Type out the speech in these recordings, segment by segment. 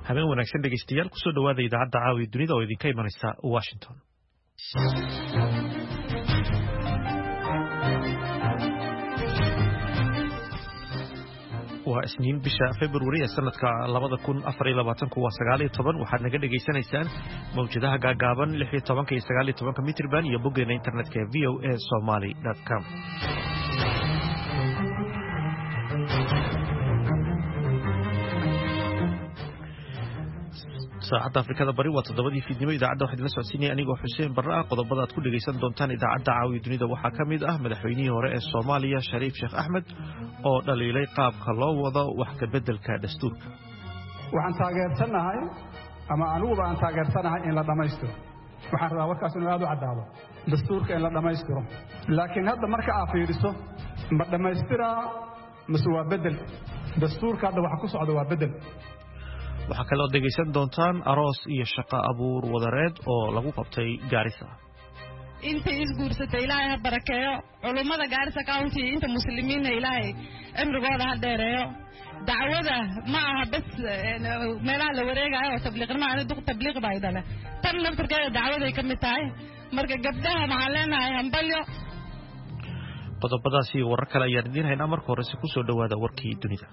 habeen wanaagsan dhegeystayaal kusoo dhawaada idaacadda caawi dunida oo idinka imanaysa Washington. waa isniin bisha February ee sanadka 2024 waa 19 waxaad naga dhageysanaysaan mawjadaha gaagaaban 16 iyo 19 mitir band iyo boggeena internetka voasomali.com. saacadda Afrikada Bari waa 7 fiidnimo idaacadda waxaad la socodsiinay anigoo Xuseen Barra qodobada aad ku dhageysan doontaan idaacadda caawi dunida waxaa kamid ah madaxweynihii hore ee Soomaaliya Shariif Sheekh Axmed oo dhaliilay qaabka loo wado wax ka bedelka dastuurka. waxaan taageersanahay ama anugu baan taageersanahay in la dhameystiro waxaan rabaa warkaas inuu aad u cadaado dastuurka in la dhameystiro laakiin hadda marka aad fiiriso ma dhameystira mise waa bedel dastuurka hadda waxa ku socda waa bedel. waxaa kaloo dhegeysan doontaan aroos iyo shaqo abuur wadareed oo lagu qabtay Gaarisa. inta isguursatay Ilaahay ha barakeeyo culimada Gaarisa County inta muslimiina Ilaahay amrigooda ha dheereeyo dacwada ma aha bas meelaha la wareegayo tabliiqna aan duq tabliiq baydana tan naftirkeeda dacwada ay kamid tahay marka gabdhaha macallinaha hambalyo. qodobadaasi warar kale ayaan idin haynaa marka hore si ku soo dhawaada warkii dunida.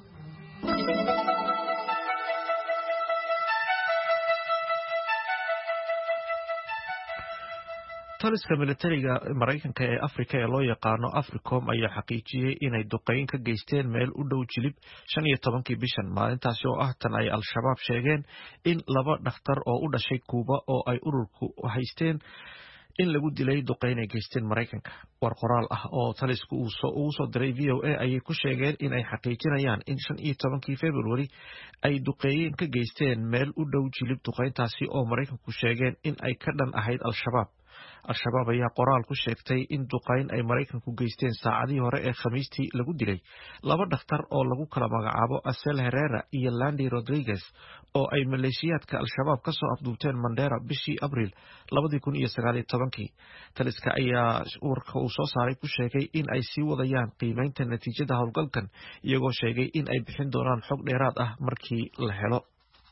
taliska militariga Mareykanka ee Afrika ee loo yaqaano Africom ayaa xaqiijiyay inay duqeyn ka geysteen meel u dhow Jilib 15 bishan maalintaasi oo ah tan ay al-shabaab sheegeen in laba dhakhtar oo u dhashay Kuuba oo ay ururku haysteen in lagu dilay duqeyn ay geysteen Mareykanka. war qoraal ah oo talisku uu soo diray VOA ayay ku sheegeen in ay xaqiijinayaan in 15 February ay duqeyn ka geysteen meel u dhow Jilib duqeyntaasi oo Mareykanku sheegeen in ay ka dhan ahayd al-shabaab. al-shabaab ayaa qoraal ku sheegtay in duqeyn ay Mareykanku geysteen saacadii hore ee Khamiistii lagu dilay laba dhakhtar oo lagu kala magacaabo Asel Herrera iyo Landy Rodriguez oo ay maleeshiyaadka al-shabaab ka soo afduubteen Mandera bishii Abriil 2019. taliska ayaa warka uu soo saaray ku sheegay in ay sii wadayaan qiimeynta natiijada howlgalkan iyagoo sheegay in ay bixin doonaan xog dheeraad ah markii la helo.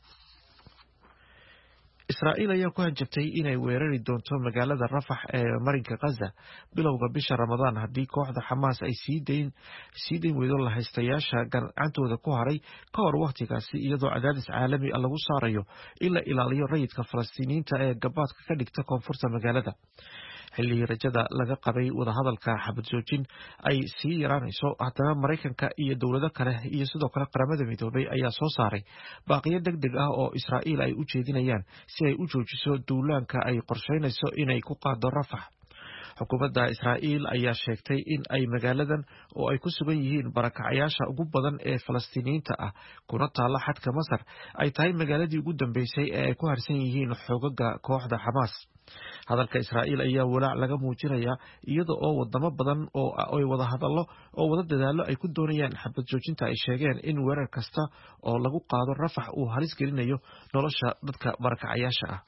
Israa'iil ayaa ku hanjabtay inay weerari doonto magaalada Rafah ee marinka Gaza bilowga bisha Ramadaan haddii kooxda Xamaas ay sii deyn weydo la haystayaasha gacantooda ku haray ka hor waqtigaasi iyadoo cadaadis caalami ah lagu saarayo in la ilaaliyo rayidka Falastiiniyiinta ee gabaadka ka dhigta koonfurta magaalada. xilli rajada laga qabay wadahadalka xabad joojin ay sii yaraanayso haddana Mareykanka iyo dowlado kale iyo sidoo kale qaramada midoobay ayaa soo saaray baaqiyo degdeg ah oo Israa'iil ay u jeedinayaan si ay u joojiso duulaanka ay qorsheynayso inay ku qaado Rafah. xukuumadda Israa'iil ayaa sheegtay in ay magaaladan oo ay ku sugan yihiin barakacayaasha ugu badan ee Falastiiniyiinta ah kuna taala xadka Masar ay tahay magaaladii ugu dambeysay ee ay ku harsan yihiin xoogagga kooxda Xamaas. hadalka Israa'iil ayaa walaac laga muujinayaa iyada oo wadamo badan oo ay wada hadallo oo wada dadaalo ay ku doonayaan xabad joojinta ay sheegeen in weerar kasta oo lagu qaado Rafah uu halis gelinayo nolosha dadka barakacayaasha ah.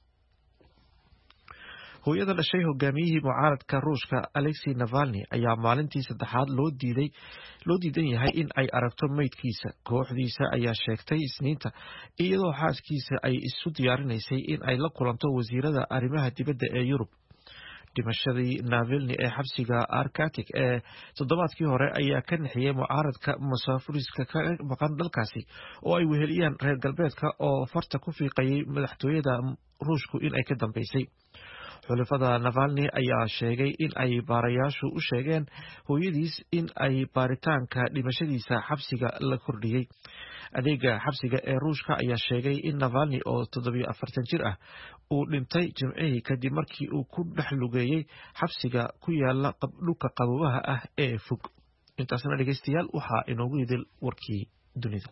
hooyada dhashay hogaamiyihii mucaaradka Ruushka Alexei Navalny ayaa maalintii saddexaad loo diidan yahay in ay aragto meydkiisa. kooxdiisa ayaa sheegtay Isniinta iyadoo xaaskiisa ay isu diyaarinaysay in ay la kulanto wasiirada arrimaha dibadda ee Yurub. dhimashadii Navalny ee xabsiga Arctic ee toddobaadkii hore ayaa ka nixiyay mucaaradka masaafuriska ka maqan dalkaasi oo ay weheliyaan reer galbeedka oo farta ku fiiqayay madaxtooyada Ruushku in ay ka dambeysay. xulafada Navalny ayaa sheegay in ay baarayaashu u sheegeen hooyadiis in ay baaritaanka dhimashadiisa xabsiga la kordhiyay. adeega xabsiga ee Ruushka ayaa sheegay in Navalny oo 47 jir ah uu dhintay Jimcihii kadib markii uu ku dhex lugeeyay xabsiga ku yaala dhulka qaboobaha ah ee fog. intaasna dhageystayaal waxaa inoogu yidil warkii dunida.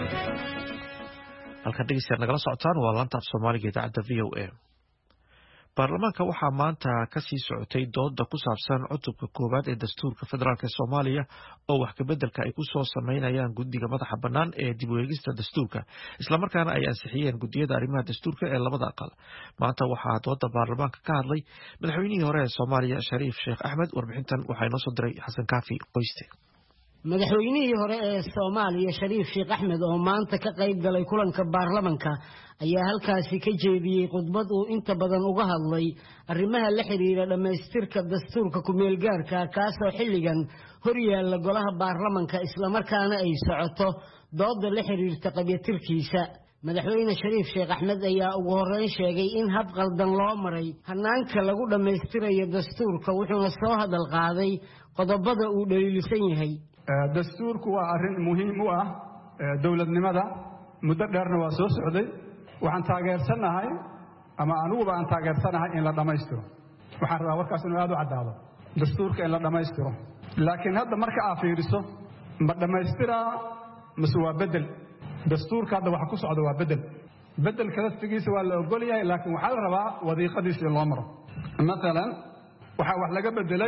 halkan dhegeystayaal nagala socotaan waa laanta af Soomaaliga idaacadda VOA. baarlamaanka waxaa maanta kasii socotay dooda ku saabsan cutubka koowaad ee dastuurka federaalk Soomaaliya oo wax ka bedelka ay ku soo sameynayaan guddiga madaxa bannaan ee dib u eegista dastuurka isla markaana ay ansixiyeen guddiyada arrimaha dastuurka ee labada aqal. Maanta waxaa dooda baarlamaanka ka hadlay madaxweynihii hore ee Soomaaliya Shariif Sheekh Axmed. Warbixintan waxaa inoo soo diray Xasan Kaafi Qoyste. madaxweynihii hore ee Soomaaliya Shariif Sheekh Axmed oo maanta ka qayb galay kulanka baarlamaanka ayaa halkaasi ka jeediyay khudbad uu inta badan uga hadlay arrimaha la xiriira dhamaystirka dastuurka ku meel gaarka kaasoo xilligan hor yaalla golaha baarlamaanka isla markaana ay socoto dooda la xiriirta qabyaatirkiisa. madaxweyne Shariif Sheekh Axmed ayaa ugu horeyn sheegay in hab qaldan loo maray hanaanka lagu dhamaystirayo dastuurka wuxuuna soo hadal qaaday qodobada uu dhaliilsan yahay. dastuurku waa arrin muhiim u ah dawladnimada muddo dheerna waa soo socday. waxaan taageersanahay ama anuguba aan taageersanahay in la dhamaystiro. waxaan rabaa warkaas inuu aad u caddaado dastuurka in la dhamaystiro. laakiin hadda marka aad fiiriso ma dhamaystiraa mase waa bedel. dastuurka hadda waxa ku socda waa bedel. bedelka laftigiisa waa la ogol yahay laakiin waxaa la rabaa wadiiqadiisa in loo maro. maalan waxaa wax laga bedelay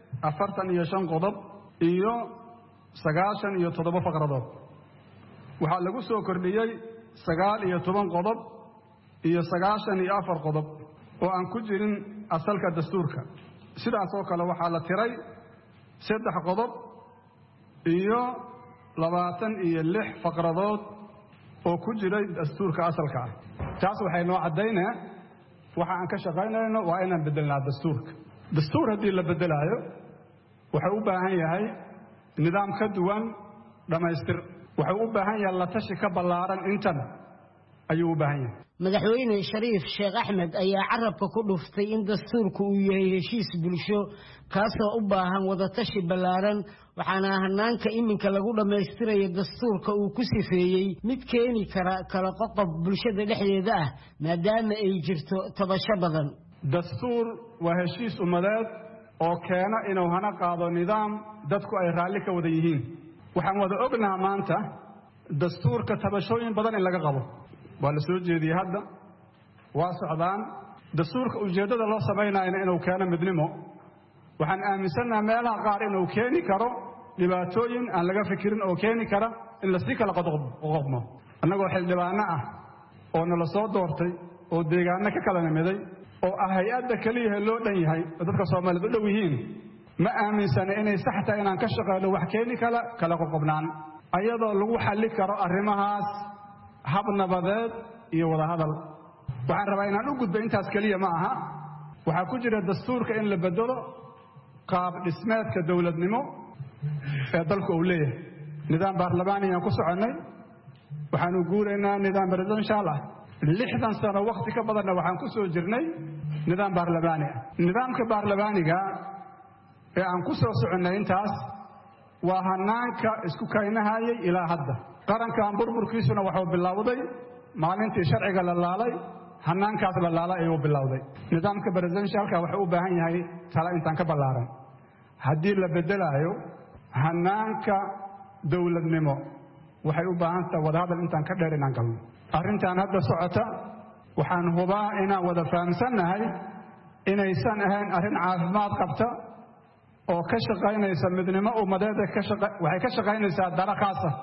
45 qodob iyo 97 faqradood. waxaa lagu soo kordhiyey 19 qodob iyo 94 qodob oo aan ku jirin asalka dastuurka. sidaas oo kale waxaa la tiray 3 qodob iyo 26 faqradood oo ku jiray dastuurka asalka ah. taas waxay noo cadaynaa waxa aan ka shaqaynayno waa inaan bedelnaa dastuurka. dastuur haddii la bedelaayo wuxuu u baahan yahay nidaam ka duwan dhamaystir. wuxuu u baahan yahay la tashi ka ballaaran intan ayuu u baahan yahay. madaxweyne Shariif Sheekh Axmed ayaa carabka ku dhuftay in dastuurku uu yahay heshiis bulsho kaasoo u baahan wada tashi ballaaran waxaana hanaanka iminka lagu dhamaystirayo dastuurka uu ku sifeeyey mid keeni kara kala qoqob bulshada dhexdeeda ah maadaama ay jirto tabasho badan. dastuur waa heshiis ummadeed oo keena inuu hana qaado nidaam dadku ay raalli ka wada yihiin. waxaan wada ognahay maanta dastuurka tabashooyin badan in laga qabo. waa la soo jeediyey hadda waa socdaan. dastuurka ujeeddada loo samaynayo inuu keeno midnimo. waxaan aaminsanahay meelaha qaar inuu keeni karo dhibaatooyin aan laga fikirin oo keeni kara in la sii kala qoqobmo. annagoo xildhibaano ah oo nala soo doortay oo deegaano ka kala nimiday oo ah hay-adda keliya loo dhan yahay oo dadka Soomaaliyeed u dhow yihiin ma aaminsana inay sax tahay inaan ka shaqeyno wax keeni kala qoqobnaan ayadoo lagu xalli karo arrimahaas hab nabadeed iyo wada hadal. waxaan rabaa inaan u gudbo intaas keliya ma aha. waxaa ku jira dastuurka in la bedelo qaab dhismeedka dawladnimo ee dalku uu leeyahay. nidaam baarlamaani aan ku soconnay waxaanu guuraynaa nidaam presidential ah. 60 sano waqti ka badanna waxaan ku soo jirnay nidaam baarlamaani ah. nidaamka baarlamaaniga ee aan ku soo soconnay intaas waa hanaanka isku kaynahayay ilaa hadda. qarankan burburkiisuna wuxuu bilowday maalintii sharciga la laalay. hanaankaas la laalay ayuu bilowday. nidaamka presidentialka wuxuu u baahan yahay tala intaan ka ballaaran. haddii la bedelaayo hanaanka dawladnimo waxay u baahan tahay wadahadal intaan ka dheer inaan galno. arrintan hadda socota waxaan hubaa inaan wada fahamsannahay inaysan ahayn arrin caafimaad qabta oo ka shaqaynaysa midnimo ummadeed. waxay ka shaqaynaysaa dara khaas ah.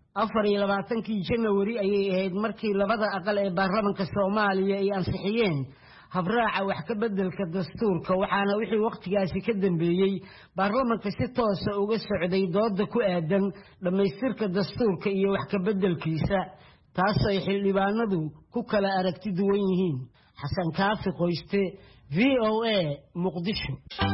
24 January ayay ahayd markii labada aqal ee baarlamaanka Soomaaliya ay ansixiyeen habraaca wax ka bedelka dastuurka waxaana wixii waqtigaasi ka dambeeyay baarlamaanka si toos ah uga socday dooda ku aadan dhamaystirka dastuurka iyo wax ka bedelkiisa taas ay xildhibaanadu ku kala aragti duwan yihiin. Xasan Kaafi Qoyste VOA Muqdisho.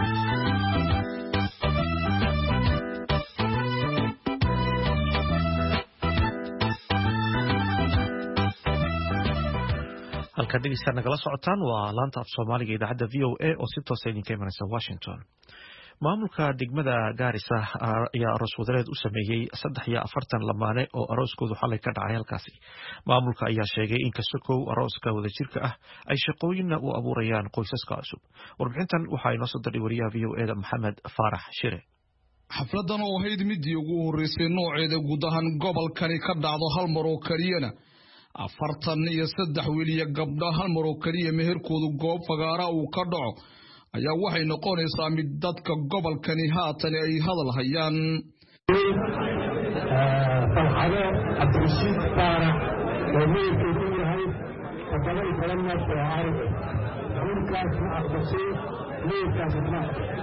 halka dhegeystayaal nagala socotaan waa laanta af Soomaaliga idaacadda VOA oo si toos ah idinka imanaysa Washington. maamulka degmada Gaarisa ayaa aroos wadareed u sameeyay 43 lamaane oo arooskoodu xalay ka dhacay halkaasi. maamulka ayaa sheegay in kasokow arooska wadajirka ah ay shaqooyinna u abuurayaan qoysaska cusub. warbixintan waxaa inoo soo diray wariyaha VOA Maxamed Faarax Shire. xafladan oo ahayd midii ugu horeysay nooceeda guud ahaan gobolkani ka dhacdo hal mar oo kaliyana 43 wiil iyo gabdho hal mar oo kaliya meherkoodu goob fagaara uu ka dhaco ayaa waxay noqonaysaa mid dadka gobolkani haatan ay hadal hayaan. Farxado Abdulrashiid Faarax oo meherkiisu yahay 7 sano wiilkaas ma aqbashay meherkaas ma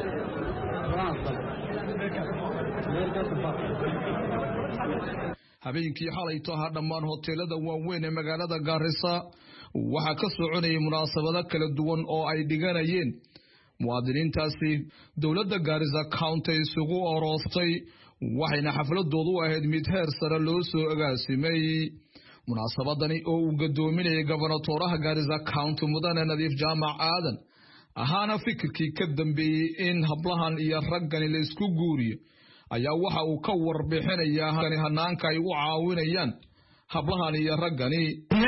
habeenkii xalayto ahaa dhammaan hoteelada waaweyn ee magaalada Gaarisa waxaa ka soconayay munaasabado kala duwan oo ay dhiganayeen muwaadiniintaasi dowladda Gaarisa County isugu oroostay waxayna xafladoodu ahayd mid heer sare loo soo agaasimay. munaasabadani oo uu gadoominayay gobernatooraha Gaarisa County Mudane Nadiif Jaamac Aadan ahaana fikirkii ka dambeeyay in hablahan iyo raggani la isku guuriyo ayaa waxa uu ka warbixinayaa hanaanka ay u caawinayaan hablahan iyo raggani.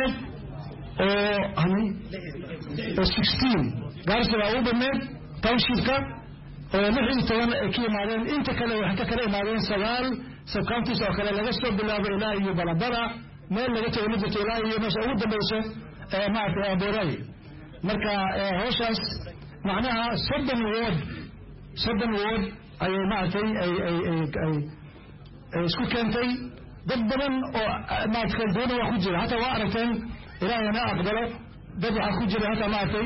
16 Gaarisa waa u dhameed townshipka oo 16 ka imaadeen inta kale waxay ka kala imaadeen 9 sub-counties oo kale laga soo bilaabo ilaa iyo Balabara meel laga tago midda ilaa iyo meesha ugu dambaysa maartay Boray. marka hawshaas macnaha 7 ward ay maartay ay isku keentay dad badan oo maartay doona wax ku jira hata waa aragteen ilaahayna aqbalo dad wax ku jira hata maartay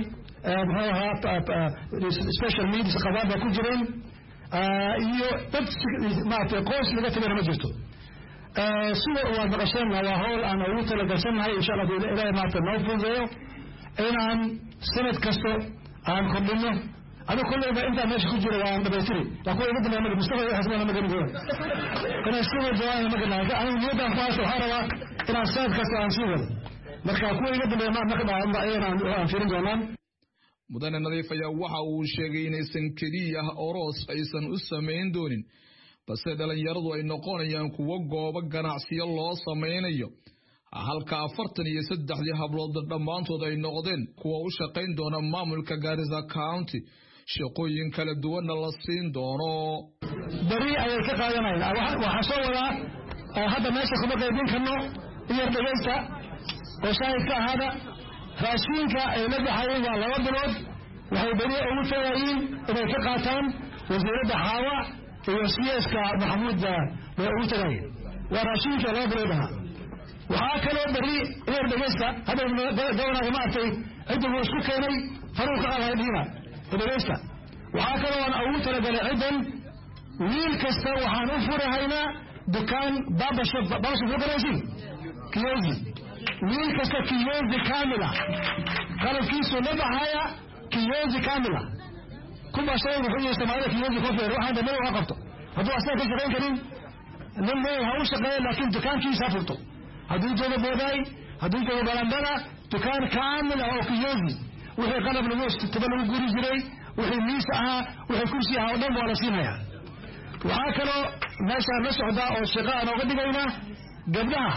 special needs qabaada ku jireen iyo dad maartay qoys laga tagay ma jirto. sida waa maqasheen waa hawl aan ugu talagalsanahay insha Allah ilaahay maartay noo fududeeyo inaan sanad kasto aan kordhino أنا كل ما أنت ماشي كل جرا وأنا بيتري لكن إذا بدنا نعمل مستوى حسنا ما قدرنا نقول أنا استوى جوانا ما قدرنا أنا نيجا فاس وحروا أنا ساد كسر عن شغل مركا كل إذا بدنا ما نقدر عن أينا عن فيرن جوانا mudane Nadiif ayaa waxa uu sheegay inaysan kaliya oros aysan u sameyn doonin balse dhalinyaradu ay noqonayaan kuwa goobo ganacsiyo loo sameynayo halka 43 hablood dhamaantood ay noqdeen kuwa u shaqeyn doona maamulka Gaarisa County shaqooyin kala duwan la siin doono. bari ay ka qaadanayaan waxa soo wada hadda meesha kuma qaybin karno iyo dhageysta oo shaqo ahada raashinka ay la baxayeen waa 2 bilood waxay bari ugu tagayeen inay ka qaataan wasiirada Hawa iyo CS-ka Maxamuud way ugu tagayeen waa raashinka 2 bilood waxa kale bari iyo dhageysta hadda dawladda maartay cidda uu isku keenay faruuq alaydiina dhageysta waxa kale oo ugu talagalay ciidan wiil kasta waxaan u furahaynaa dukaan babashab garanaysin kiyozi wiil kasta kiyozi kamila qalabkiisu la baxaya kiyozi kamila kuma shay wuxuu isticmaalaa kiyozi kofeer waxaan dhamay waa qabto hadduu asaga ka shaqeyn karin lama hawo shaqeyn laakiin dukaankiisa furto hadduu joogo booday hadduu joogo balandana dukaan kamil oo kiyozi wixii qalab lagu isticmaalo lagu guri jiray wixii miis ah wixii kursi ah oo dhan waa la siinayaa. waxa kale meesha la socda oo shaqo aan uga dhigayna gabdhaha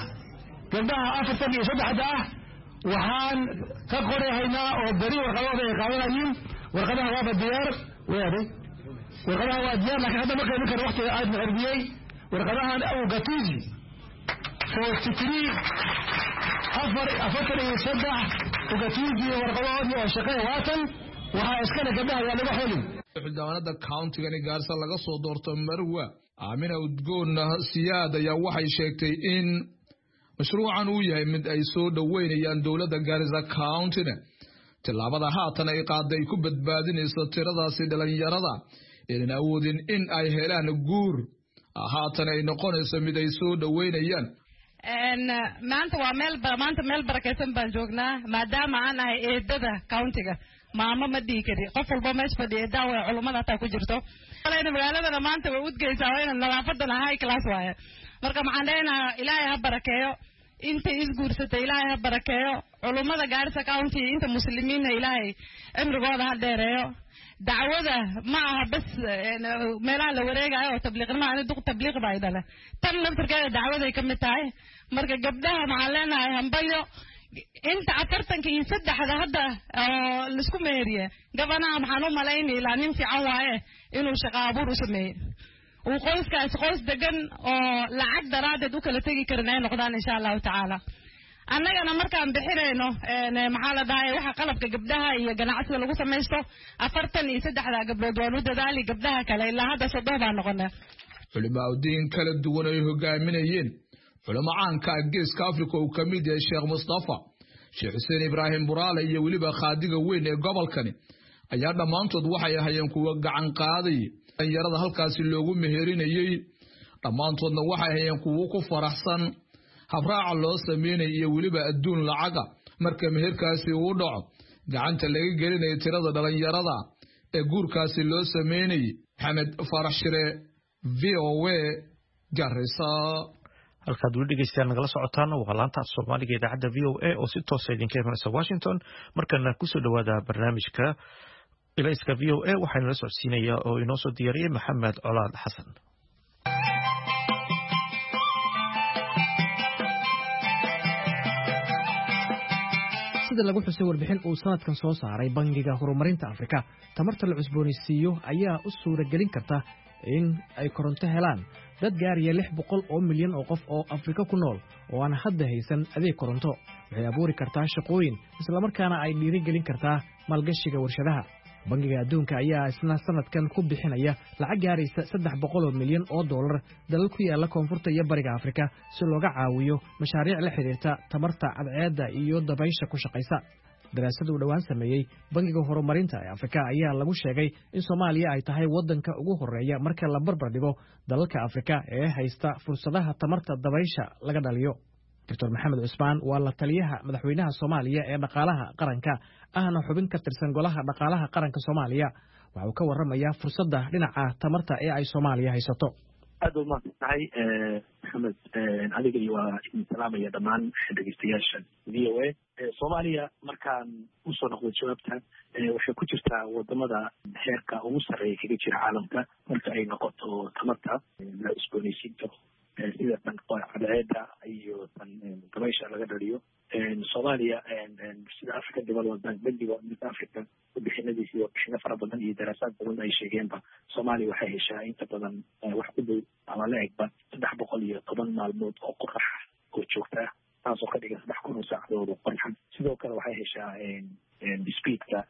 43 waxaan ka qoraynaa oo bari warqadooda ay qaadanayeen warqadaha waa diyaar weeray warqadaha waa diyaar laakiin hadda ma qeybin karo waqtiga aad maxarbiyay warqadaha oo gatuuji 43 ugatuuji warqadaha oo shaqo waatan waxa iskana gabdhaha waa lagu xulin. xildhibaanada county-gani Gaarisa laga soo doorto Marwa Aamina Udgoon Siyaad ayaa waxay sheegtay in mashruucan uu yahay mid ay soo dhaweynayaan dowladda Gaarisa County-na tilaabada haatan ay qaaday ku badbaadinayso tiradaasi dhalinyarada in awoodin in ay helaan guur haatan ay noqonayso mid ay soo dhaweynayaan. maanta waa meel barakeysan baan joognaa maadaama aan ahay eedada county-ga maama ma dhigi kari qof walba meesha fadhiya daawa culimada taa ku jirto qalayna magaaladana maanta way udgeysaa waa inaan nadaafadana high class waaye marka maxaan leenahay ilaahay ha barakeeyo inta isguursatay ilaahay ha barakeeyo culimada Gaarisa County inta muslimiinna ilaahay cimrigooda ha dheereeyo dacwada ma aha bas meelaha la wareegayo oo tabliiqnimo aan duq tabliiq baa idala tan naftirkeeda dacwaday ka mid tahay marka gabdhaha maxaan leenahay hambayo inta 43 hadda la isku meeriye gabanaha maxaan u malaynay ilaa nin fiican waaye inuu shaqo abuur u sameeyo uu qoyskaas qoys degan oo lacag daraadeed u kala tagi karin ay noqdaan insha Allah taala annagana markaan bixinayno maxaa la dhahay waxa qalabka gabdhaha iyo ganacsiga lagu samaysto 43 gabdhood waan u dadaali gabdhaha kale ilaa hadda 3 baan noqonay culimaaddin kala duwan ay hogaaminayeen culimo caanka geeska Afrika oo kamid yahay Sheekh Mustafa Sheekh Hussein Ibrahim Buraale iyo waliba qaadiga weyn ee gobolkani ayaa dhamaantood waxay ahaayeen kuwa gacan qaaday yarada halkaasi loogu meherinaayay dhamaantoodna waxay ahaayeen kuwa ku faraxsan habraaca loo sameeyay iyo waliba adduun lacaga marka meherkaasi uu dhaco gacanta laga gelinayo tirada dhalinyarada ee guurkaasi loo sameeyay Maxamed Farax Shire VOA Garissa halkaad weli dhegeystayaal nagala socotaan waa laanta Soomaaliga idaacadda VOA oo si toos ah idinka imanaysa Washington markana ku soo dhawaada barnaamijka ilayska VOA waxaana la socodsiinayaa oo inoo soo diyaariyay Maxamed Colaad Xasan sida lagu xusay warbixin uu sanadkan soo saaray Bangiga Horumarinta Afrika tamarta la cusboonaysiiyo ayaa u suuragelin karta in ay koronto helaan dad gaaraya 600 oo milyan oo qof oo Afrika ku nool oo aan hadda haysan adeeg koronto waxay abuuri kartaa shaqooyin isla markaana ay dhiirigelin kartaa maalgashiga warshadaha bangiga adduunka ayaa isna sanadkan ku bixinaya lacag gaaraysa 300 milyan oo dollar dalal ku yaala koonfurta iyo bariga Afrika si looga caawiyo mashaariic la xiriirta tamarta cadceedda iyo dabaysha ku shaqeysa daraasad uu dhawaan sameeyay Bangiga Horumarinta ee Afrika ayaa lagu sheegay in Soomaaliya ay tahay wadanka ugu horeeya marka la barbar dhigo dalalka Afrika ee haysta fursadaha tamarta dabaysha laga dhaliyo Dr. Maxamed Cusmaan waa la taliyaha madaxweynaha Soomaaliya ee dhaqaalaha qaranka ahna xubin ka tirsan golaha dhaqaalaha qaranka Soomaaliya waxa uu ka warramayaa fursadda dhinaca tamarta ee ay Soomaaliya haysato aad u mahadsantahay Maxamed adiga iyo salaamaya dhammaan dhageystayaasha VOA Soomaaliya markaan u soo noqdo jawaabta waxay ku jirtaa wadamada heerka ugu sarreeya kaga jira caalamka marka ay noqoto tamarta la cusboonaysiinta sida tan cadceedda iyo tan dabaysha laga dhaliyo Soomaaliya sida Africa Development Bank of Africa bixinadiisa iyo bixin fara badan iyo daraasaad badan ay sheegeenba Soomaaliya waxay heshaa inta badan wax ku dhow ama la egba 310 maalmood oo qorax oo joogta taasoo ka dhigan 3,000 saacadood oo qorax sidoo kale waxay heshaa speedka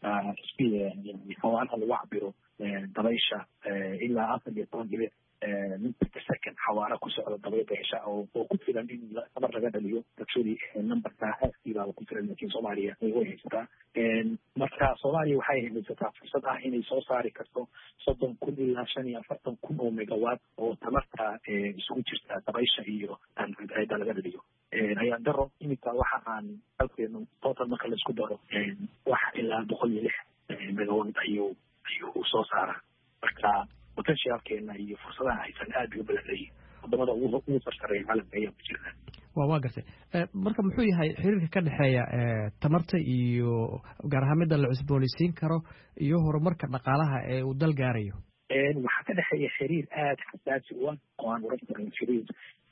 xawaaraha lagu cabiro dabaysha ilaa 14 per second xawaara ku socda dabayda hesha oo ku filan in tamar laga dhaliyo actually numberka haaskiibaa ku filan laakiin Soomaaliya way haysataa marka Soomaaliya waxay haysataa fursad ah inay soo saari karto 30,000 ilaa 45,000 oo megawatt oo tamarta isugu jirta dabaysha iyo cadceedda laga dhaliyo ayaan daro iminka waxa aan halkeenu total marka la isku daro wax ilaa 106 megawatt ayuu soo saaraa marka potentialkeena iyo fursadaha aysan aad uga badanayeen wadamada ugu sarreeya caalamka ayaa ku jira waa gartay marka muxuu yahay xiriirka ka dhexeeya tamarta iyo gaar ahaan midda la cusboonaysiin karo iyo horumarka dhaqaalaha ee uu dal gaarayo waxaa ka dhexeeya xiriir aad xasaasi u ah oo aan oran karin xiriir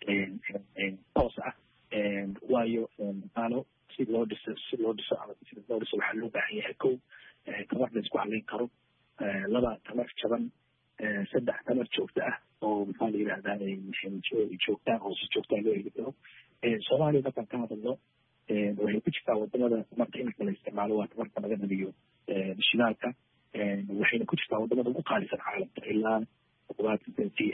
toos ah waayo dhaqaalo si loo dhiso waxaa loo baahan yahay kow tamar la isku halayn karo laba tamar jaban saddex tamar joogta ah oo maxaa la yidhahdaa joogtaan oo si joogtaa loo heli karo Soomaaliya markaan ka hadalno waxay ku jirtaa wadamada tamarta iminka la isticmaalo waa tamarta laga dhaliyo shidaalka waxayna ku jirtaa wadamada ugu qaalisan caalamka ilaa 70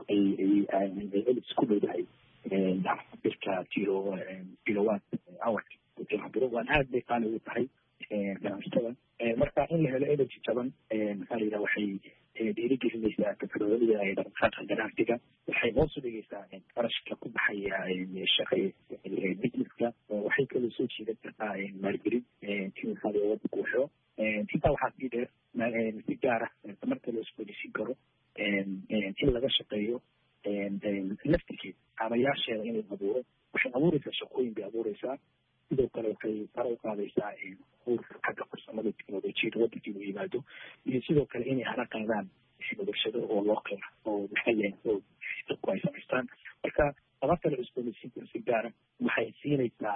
ayay ku dhowdahay birka kilowatt hour waan aad bay qaali ugu tahay ganacsatada marka in la helo energy jaban maxaa la yidhaha waxay dhiirigelinaysaa teknolojiyada ay dhaqdhaqaaqa ganacsiga waxay hoos u dhigaysaa qarashka ku baxaya businesska waxay kaloo soo jiidan kartaa maalgelin in maxaa la wadanku waxo intaa waxaa sii dheer si gaar ah tamarta loo isboonaysiin karo in laga shaqeeyo laftigeed caamayaasheeda in la abuuro waxay abuuraysaa shaqooyin bay abuuraysaa sidoo kale waxay sare u qaadaysaa xagga farsamada teknolojiyada wadankii uu yimaado iyo sidoo kale inay hana qaadaan warshado oo loo keeno oo maxalli oo dadku ay samaystaan marka tamarta la cusboonaysiinta si gaara waxay siinaysaa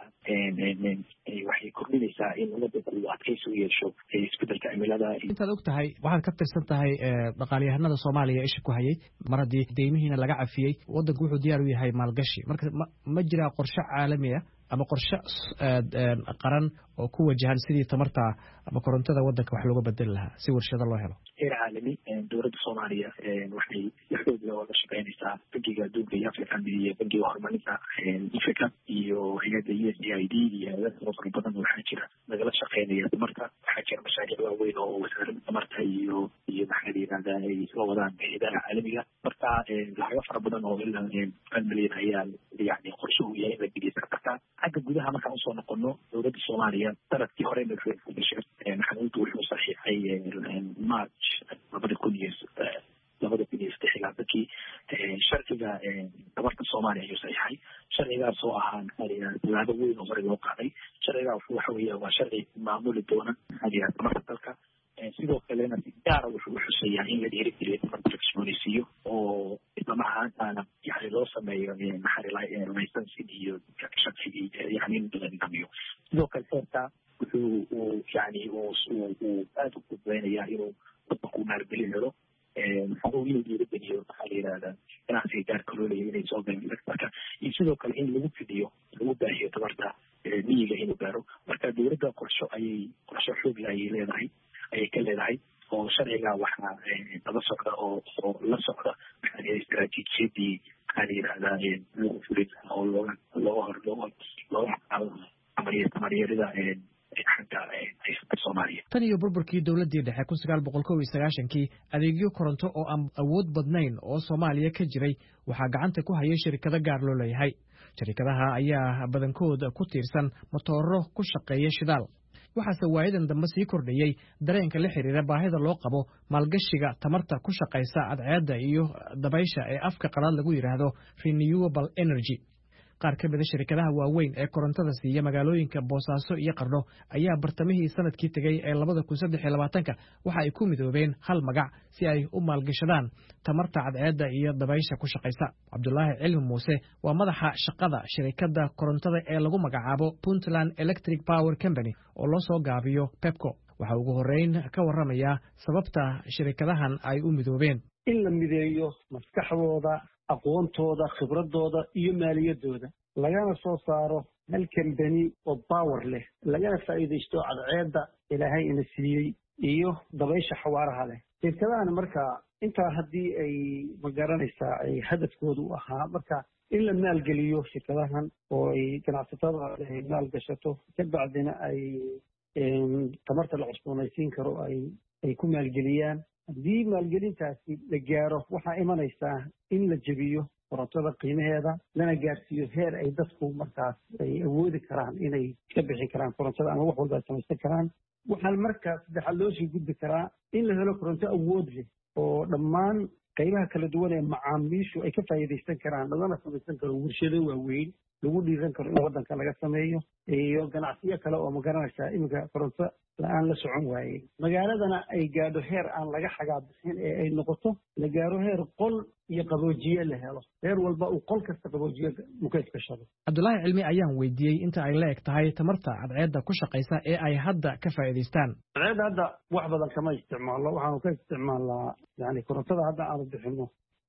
waxay kordhinaysaa in wadanku adkaysi u yeesho isbedelka cimilada intaad og tahay waxaad ka tirsan tahay dhaqaalyahanada Soomaaliya isha ku hayay mar haddii deymihiina laga cafiyey wadanku wuxuu diyaar u yahay maalgashi marka ma jiraa qorshe caalami ah ama qorshe qaran oo ku wajahan sidii tamarta ama korontada waddanka wax looga bedeli lahaa si warshado loo helo? heer caalami dowladda Soomaaliya waxay xoog leh oo la shaqeynaysaa bangiga adduunka iyo African iyo bangiga horumarinta Afrika iyo hay'adda USAID iyo hay'ado fara badan waxaa jira nagala shaqeynaya tamarta. waxaa jira mashaariic waaweyn oo wasaaradda tamarta iyo maxaa la yidhahdaa ay soo wadaan hay'adaha caalamiga. marka lacago fara badan oo ilaa 1 milyan ayaa yani qorshe u yahay in la geliyo tartanka. xagga gudaha markaan usoo noqono dowladda Soomaaliya sanadkii hore maxamuud wuxuu saxiixay March 2016 sharciga tamarta Soomaaliya ayuu saxiixay. sharcigaas oo ahaa tallaabo weyn oo hore loo qaaday. sharcigaa waxa weeye waa sharci maamuli doona tamarta dalka. sidoo kalena si gaara wuxuu xusayaa in la dhiirigeliyo tamarta la cusboonaysiiyo oo isla ahaantaana yani loo sameeyo licensing iyo sharcigii yani in la nidaamiyo. sidoo kale heerka wuxuu yani uu aad u fududeynayaa inuu wadanku maalgelin helo. wuxuu inuu dhiirigeliyo maxaa la yidhahdaa ganacsiga gaarka loo leeyahay inay soo galaan marka iyo sidoo kale in lagu fidiyo lagu baahiyo tamarta miyiga inuu gaaro. marka dowladda qorshe xoog leh ayay ka leedahay oo sharciga waxaa daba socda oo la socda maxaa istaraatiijiyadii maxaa la yidhahdaa lagu fulin oo looga tamaryarida tan iyo burburkii dowladdii dhexe 1991 adeegyo koronto oo aan awood badnayn oo Soomaaliya ka jiray waxaa gacanta ku hayay shirkado gaar loo leeyahay. shirkadaha ayaa badankooda ku tiirsan matooro ku shaqeeya shidaal. waxaase waayadan dambe sii kordhayay dareenka la xiriira baahida loo qabo maalgashiga tamarta ku shaqaysa cadceedda iyo dabaysha ee afka qalaad lagu yiraahdo renewable energy. qaar ka mid ah shirkadaha waaweyn ee korontada siiya magaalooyinka Boosaaso iyo Qardho ayaa bartamihii sanadkii tagay ee 2023 waxa ay ku midoobeen hal magac si ay u maalgashadaan tamarta cadceedda iyo dabaysha ku shaqaysa. Cabdullaahi Cilmi Muuse waa madaxa shaqada shirkadda korontada ee lagu magacaabo Puntland Electric Power Company oo loo soo gaabiyo PEPCO. waxa ugu horeyn ka warramaya sababta shirkadahan ay u midoobeen. in la mideeyo maskaxdooda, aqoontooda, khibradooda iyo maaliyadooda lagana soo saaro hal company oo power leh, lagana faa'iideysto cadceedda ilaahay ina siiyey iyo dabaysha xawaaraha leh. shirkadahan marka intaa haddii ay magaranaysaa ay hadafkoodu ahaa marka in la maalgeliyo shirkadahan oo ay ganacsatada ay maalgashato ka bacdina ay tamarta la cusboonaysiin karo ay ku maalgeliyaan. haddii maalgelintaasi la gaaro waxaa imanaysaa in la jebiyo korontada qiimaheeda lana gaarsiiyo heer ay dadku markaas ay awoodi karaan inay ka bixi karaan korontada ama wax walba ay samaysan karaan. waxaa markaa saddexaad loo sii gudbi karaa in la helo koronto awood leh oo dhammaan qaybaha kala duwan ee macaamiishu ay ka faa'iidaysan karaan lagana samaysan karo warshado waaweyn lagu dhiiran karo in waddanka laga sameeyo iyo ganacsiyo kale oo magaranaysaa iminka koronto la-aan la socon waayey. magaaladana ay gaadho heer aan laga xagaabixin ee ay noqoto la gaaro heer qol iyo qaboojiye la helo, heer walba uu qol kasta qaboojiye mukeys ka shado. Cabdullaahi Cilmi ayaan weydiiyey inta ay la eg tahay tamarta cadceedda ku shaqaysa ee ay hadda ka faa'iidaystaan. cadceedda hadda wax badan kama isticmaalo, waxaanu ka isticmaalnaa yani korontada hadda aanu bixino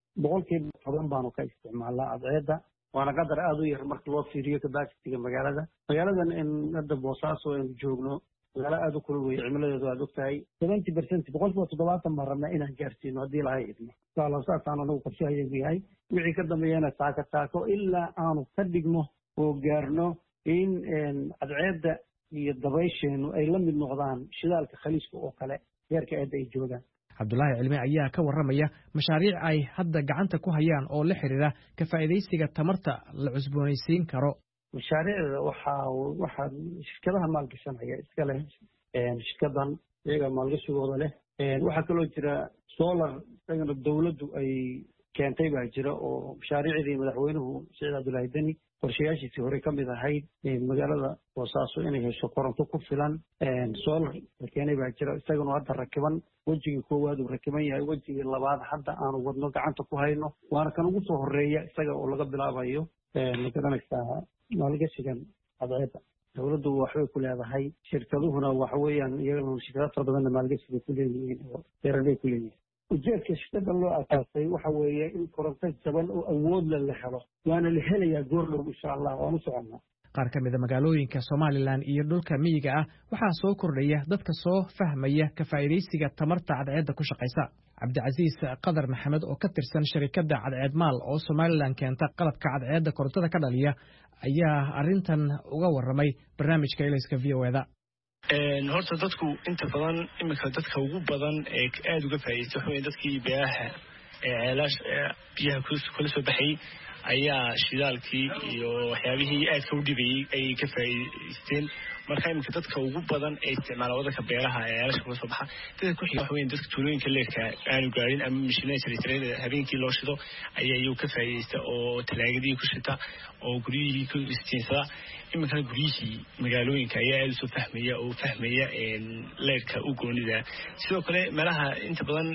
100% baanu ka isticmaalnaa cadceedda, waana qadar aad u yar marka loo fiiriyo capacity-ga magaaladan in hadda Boosaaso aynu joogno magaalo aad u kulul weeye, cimiladeedu aad ogtahay 70% 70% baan rabnaa inaan gaarsiino haddii ilaahay idmo. saasaan anagu qorshahayagu yahay. wixii ka dambeeyana taako ilaa aanu ka dhigno oo gaarno in cadceedda iyo dabaysheenu ay la mid noqdaan shidaalka khaliiska oo kale heerka aad ay joogaan. Cabdullaahi Cilmi ayaa ka warramaya mashaariic ay hadda gacanta ku hayaan oo la xiriira ka faa'iidaysiga tamarta la cusboonaysiin karo. mashaariicda waxaa shirkadaha maalgashanaya iska leh shirkadan iyaga maalgashigooda leh. waxaa kaloo jira solar isagana dowladdu ay keentay baa jira oo mashaariicdii madaxweynuhu Saciid Cabdullaahi Deni qorshayaashiisii hore ka mid ahayd magaalada Boosaaso inay hesho koronto ku filan. solar la keenay baa jira isagana hadda rakiban, wejigii koowaad uu rakiban yahay, wejigii labaad hadda aanu wadno gacanta ku hayno, waana kan ugu soo horeeya isaga oo laga bilaabayo magaranaysaa maalgashigan cadceedda. dowladdu waxbay ku leedahay, shirkaduhuna waxa weeyaan iyagana shirkado fara badanna maalgashiga ku leeyihiin oo beeraley ku leeyihiin. ujeedka shirkadan loo asaasay waxa weeye in koronto jaban oo awood la helo, waana la helayaa goor dhow insha allah, waan u soconnaa. qaar ka mid a magaalooyinka Somaliland iyo dhulka miyiga ah waxaa soo kordhaya dadka soo fahmaya ka faa'iideysiga tamarta cadceedda ku shaqaysa. Cabdicasiis Qadar Maxamed oo ka tirsan shirkadda Cadceed Maal oo Somaliland keenta qalabka cadceedda korontada ka dhaliya ayaa arrintan uga warramay barnaamijka Ilayska VOA-da. horta dadku inta badan imika dadka ugu badan ee aad uga faa'iideysta waxa dadkii biyaha ceelaash biyaha kula soo baxay ayaa shidaalkii iyo waxyaabihii aad ka u dhibayay ay ka faa'iideysteen. marka imika dadka ugu badan ee isticmaala waddanka beeraha ee ceelaash kula soo baxa dadka ku xiga waxa weyn dadka tuulooyinka leerka aanu gaarin ama mishiinada sariirada habeenkii loo shido ayaa iyagu ka faa'iideysta oo talaagadii ku shita oo guryihii ku istiinsada. imika guryihii magaalooyinka ayaa aad u soo fahmaya leerka u goonida. sidoo kale meelaha inta badan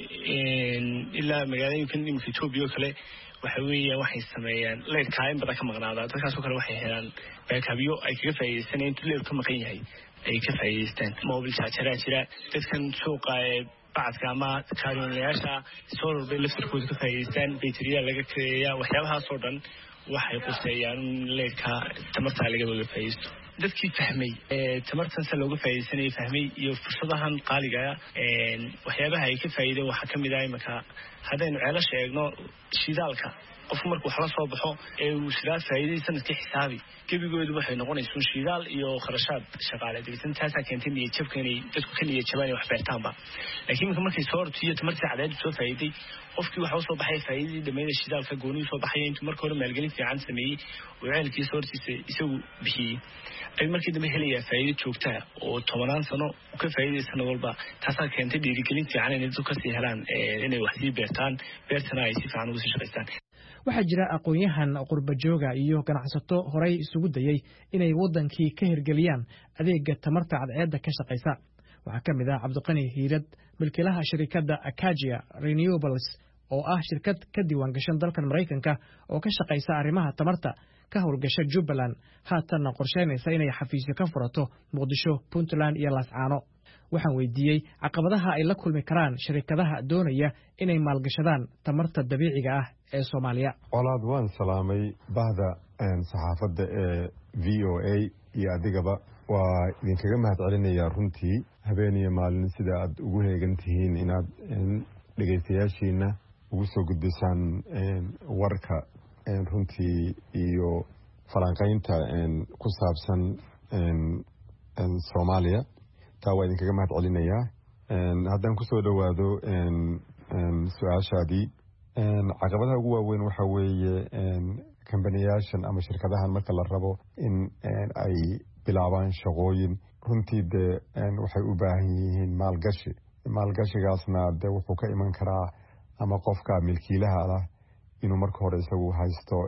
ilaa magaalooyinka imika Ethiopia kale waxa weeyaan waxay sameeyaan leerka in badan ka maqnaada dadkaas oo kale waxay helaan baakabiyo ay kaga faa'iideysanayaan intuu leer ka maqan yahay ay ka faa'iideystaan. mobile charger jira dadkan suuqa bacadka ama kaariyoonayaasha solar bay laftirkooda ka faa'iideystaan bayteriya laga kareeyaa waxyaabahaas oo dhan waxay quseeyaan leerka tamarta laga wada faa'iideysto. dadkii fahmay tamartan se looga faa'iideysanayay fahmay iyo fursadahan qaaliga waxyaabaha ay ka faa'iideen waxaa ka mid ah imika haddaynu ceelasha eegno shidaalka qofku markuu wax la soo baxo ee uu shidaal faa'iiday sanadkii xisaabi gebigoodu waxay noqonaysaa shidaal iyo kharashaad shaqaale degsan taasaa keentay niyad jabka inay dadku ka niyad jabaan wax beertaanba. laakiin markay soo hortiyo tamartii cadceedda soo faa'iiday qofkii waxa soo baxay faa'iidadii dhameeyay shidaalka gooni soo baxay intuu markii hore maalgelin fiican sameeyay oo ceelkii soo hortiisa isagu bixiyay ay markii dambe helaya faa'iido joogta oo 10 sano ka faa'iideysan walba taasaa keentay dhiirigelin fiican inay dadku ka sii helaan inay wax sii beertaan beertana ay si fiican ugu sii shaqeystaan. waxaa jira aqoon-yahan qurba jooga iyo ganacsato horay isugu dayay inay waddankii ka hirgeliyaan adeega tamarta cadceedda ka shaqaysa. waxaa ka mid ah Cabdiqani Hiirad milkiilaha shirkadda Akagia Renewables oo ah shirkad ka diiwaan gashan dalkan Mareykanka oo ka shaqaysa arrimaha tamarta ka howlgasha Jubbaland haatanna qorsheynaysa inay xafiisyo ka furato Muqdisho, Puntland iyo Laascaano. waxaan weydiiyey caqabadaha ay la kulmi karaan shirkadaha doonaya inay maalgashadaan tamarta dabiiciga ah ee Soomaaliya. Walaad waan salaamay bahda saxaafadda ee VOA iyo adigaba waa idinkaga mahadcelinayaa runtii habeen iyo maalin sida aad ugu heegan tihiin inaad dhegeystayaashiina ugu soo gudbisaan warka runtii iyo falanqaynta ku saabsan Soomaaliya. taa waa idinkaga mahadcelinayaa. haddaan kusoo dhowaado su-aashaadii caqabadaha ugu waaweyn waxa weeye kambaniyaashan ama shirkadahan marka la rabo in ay bilaabaan shaqooyin runtii dee waxay u baahan yihiin maalgashigaasna dee wuxuu ka iman karaa ama qofka milkiilaha ah inuu marka hore isagu haysto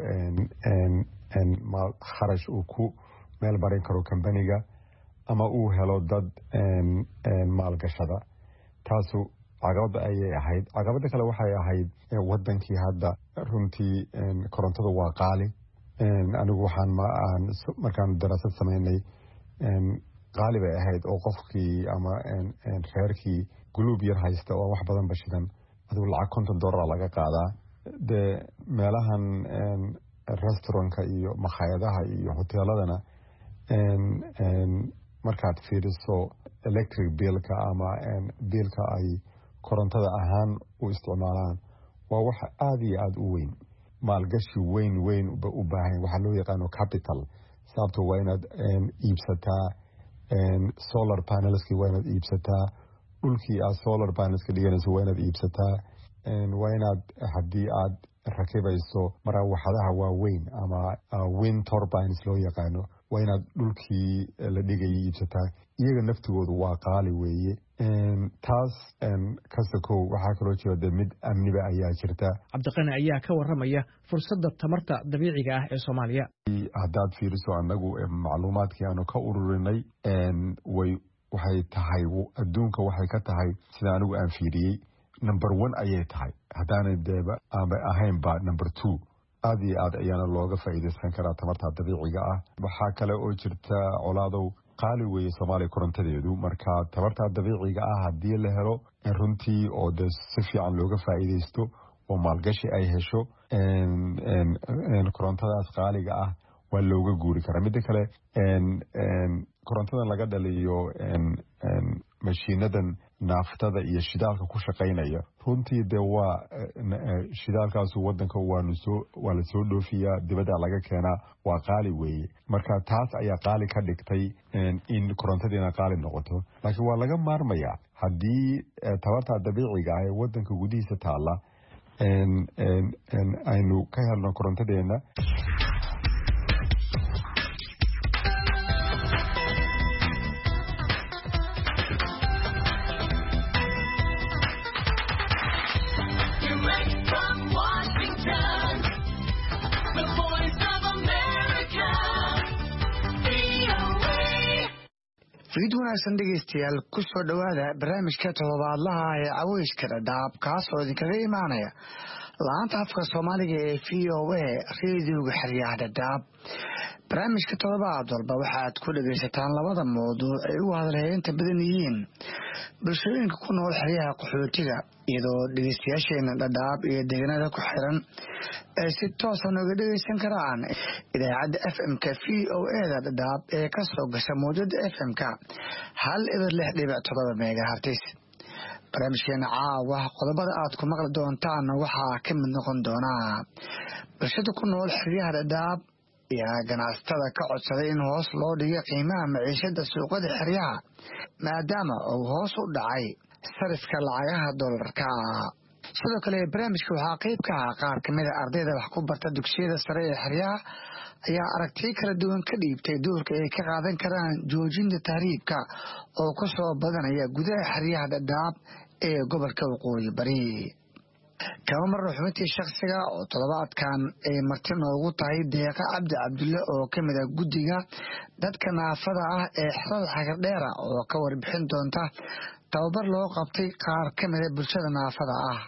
kharash uu ku meel barin karo kambaniga ama uu helo dad maalgashada. taasu caqabada ayay ahayd. caqabada kale waxay ahayd wadankii hadda runtii korontada waa qaali. anigu waxaan markaan daraasad samaynay qaali bay ahayd oo qofkii ama reerkii guluub yar haysta oo wax badan bashidan adigu lacag $50 laga qaadaa. dee meelahan restaurantka iyo makhaayadaha iyo hoteeladana markaad fiiriso electric billka ama billka ay korontada ahaan u isticmaalaan waa wax aad iyo aad u weyn. maalgashi weyn u baahan waxaa loo yaqaano capital. sababto waa inaad iibsataa solar panelski, waa inaad iibsataa dhulkii aad solar panelska dhiganayso, waa inaad iibsataa, waa inaad haddii aad rakibayso maraawaxadaha waaweyn ama wind turbines loo yaqaano waa inaad dhulkii la dhigayay iibsataa. iyaga naftigoodu waa qaali weeye. taas kasakow waxaa kaloo jira mid amniba ayaa jirta. Cabdiqani ayaa ka warramaya fursadda tamarta dabiiciga ah ee Soomaaliya. haddaad fiiriso annagu macluumaadkii aanu ka ururinay waxay tahay adduunka waxay ka tahay sida anigu aan fiiriyey number 1 ayay tahay haddaanay deeba aanba ahaynba number 2. aad iyo aad ayaana looga faa'iidaysan karaa tamarta dabiiciga ah. waxaa kale oo jirta colaadow qaali weeye Soomaaliya korontadeedu. marka tamarta dabiiciga ah haddii la helo runtii oo de si fiican looga faa'iidaysto oo maalgashi ay hesho korontadaas qaaliga ah waa looga guuri karaa. midda kale korontadan laga dhaliyo mashiinadan naaftada iyo shidaalka ku shaqaynaya runtii dee waa shidaalkaasu wadanka waa la soo dhoofiyaa, dibadda laga keenaa, waa qaali weeye. marka taas ayaa qaali ka dhigtay in korontadiina qaali noqoto. laakiin waa laga maarmayaa haddii tabarta dabiiciga ah ee wadanka gudihiisa taalla aynu ka helno korontadeena. fiid wanaagsan dhegeystayaal, ku soo dhowaada barnaamijka toddobaadlaha ee caweyska dhadhaab, kaas oo idinkaga imaanaya laanta afka soomaaliga ee VOA reediyoga xeryaha dhadhaab. barnaamijka toddobaad walba waxaad ku dhegaysataan labada mawduuc ay ugu hadalheynta badan yihiin bulshooyinka ku nool xeryaha qaxootiga, iyadoo dhegeystayaasheena dhadhaab iyo deegaanada ku xiran ay si toosa nooga dhegeysan karaan idaacadda FM-ka VOA-da dhadhaab ee ka soo gasha mawjada FM-ka 106.7 megahertz. barnaamijkeena caawa qodobada aad ku maqli doontaan waxaa ka mid noqon doonaa bulshada ku nool xeryaha dhadhaab iyo ganacsatada ka codsaday in hoos loo dhigo qiimaha maciishada suuqada xeryaha maadaama uu hoos u dhacay sarifka lacagaha doolarka. sidoo kale barnaamijka waxaa qayb ka ah qaar ka mid a ardayda wax ku barta dugsiyada sare ee xeryaha ayaa aragtiyo kala duwan ka dhiibtay doorka ay ka qaadan karaan joojinta tahriibka oo ku soo badanaya gudaha xeryaha dhadhaab ee gobolka waqooyi bari. kama marna xubintii shakhsiga oo toddobaadkan ay marti noogu tahay deeqa cabdi cabdulle oo ka mid ah guddiga dadka naafada ah ee xerada xagardheera oo ka warbixin doonta tababar loo qabtay qaar ka mid a bulshada naafada ah.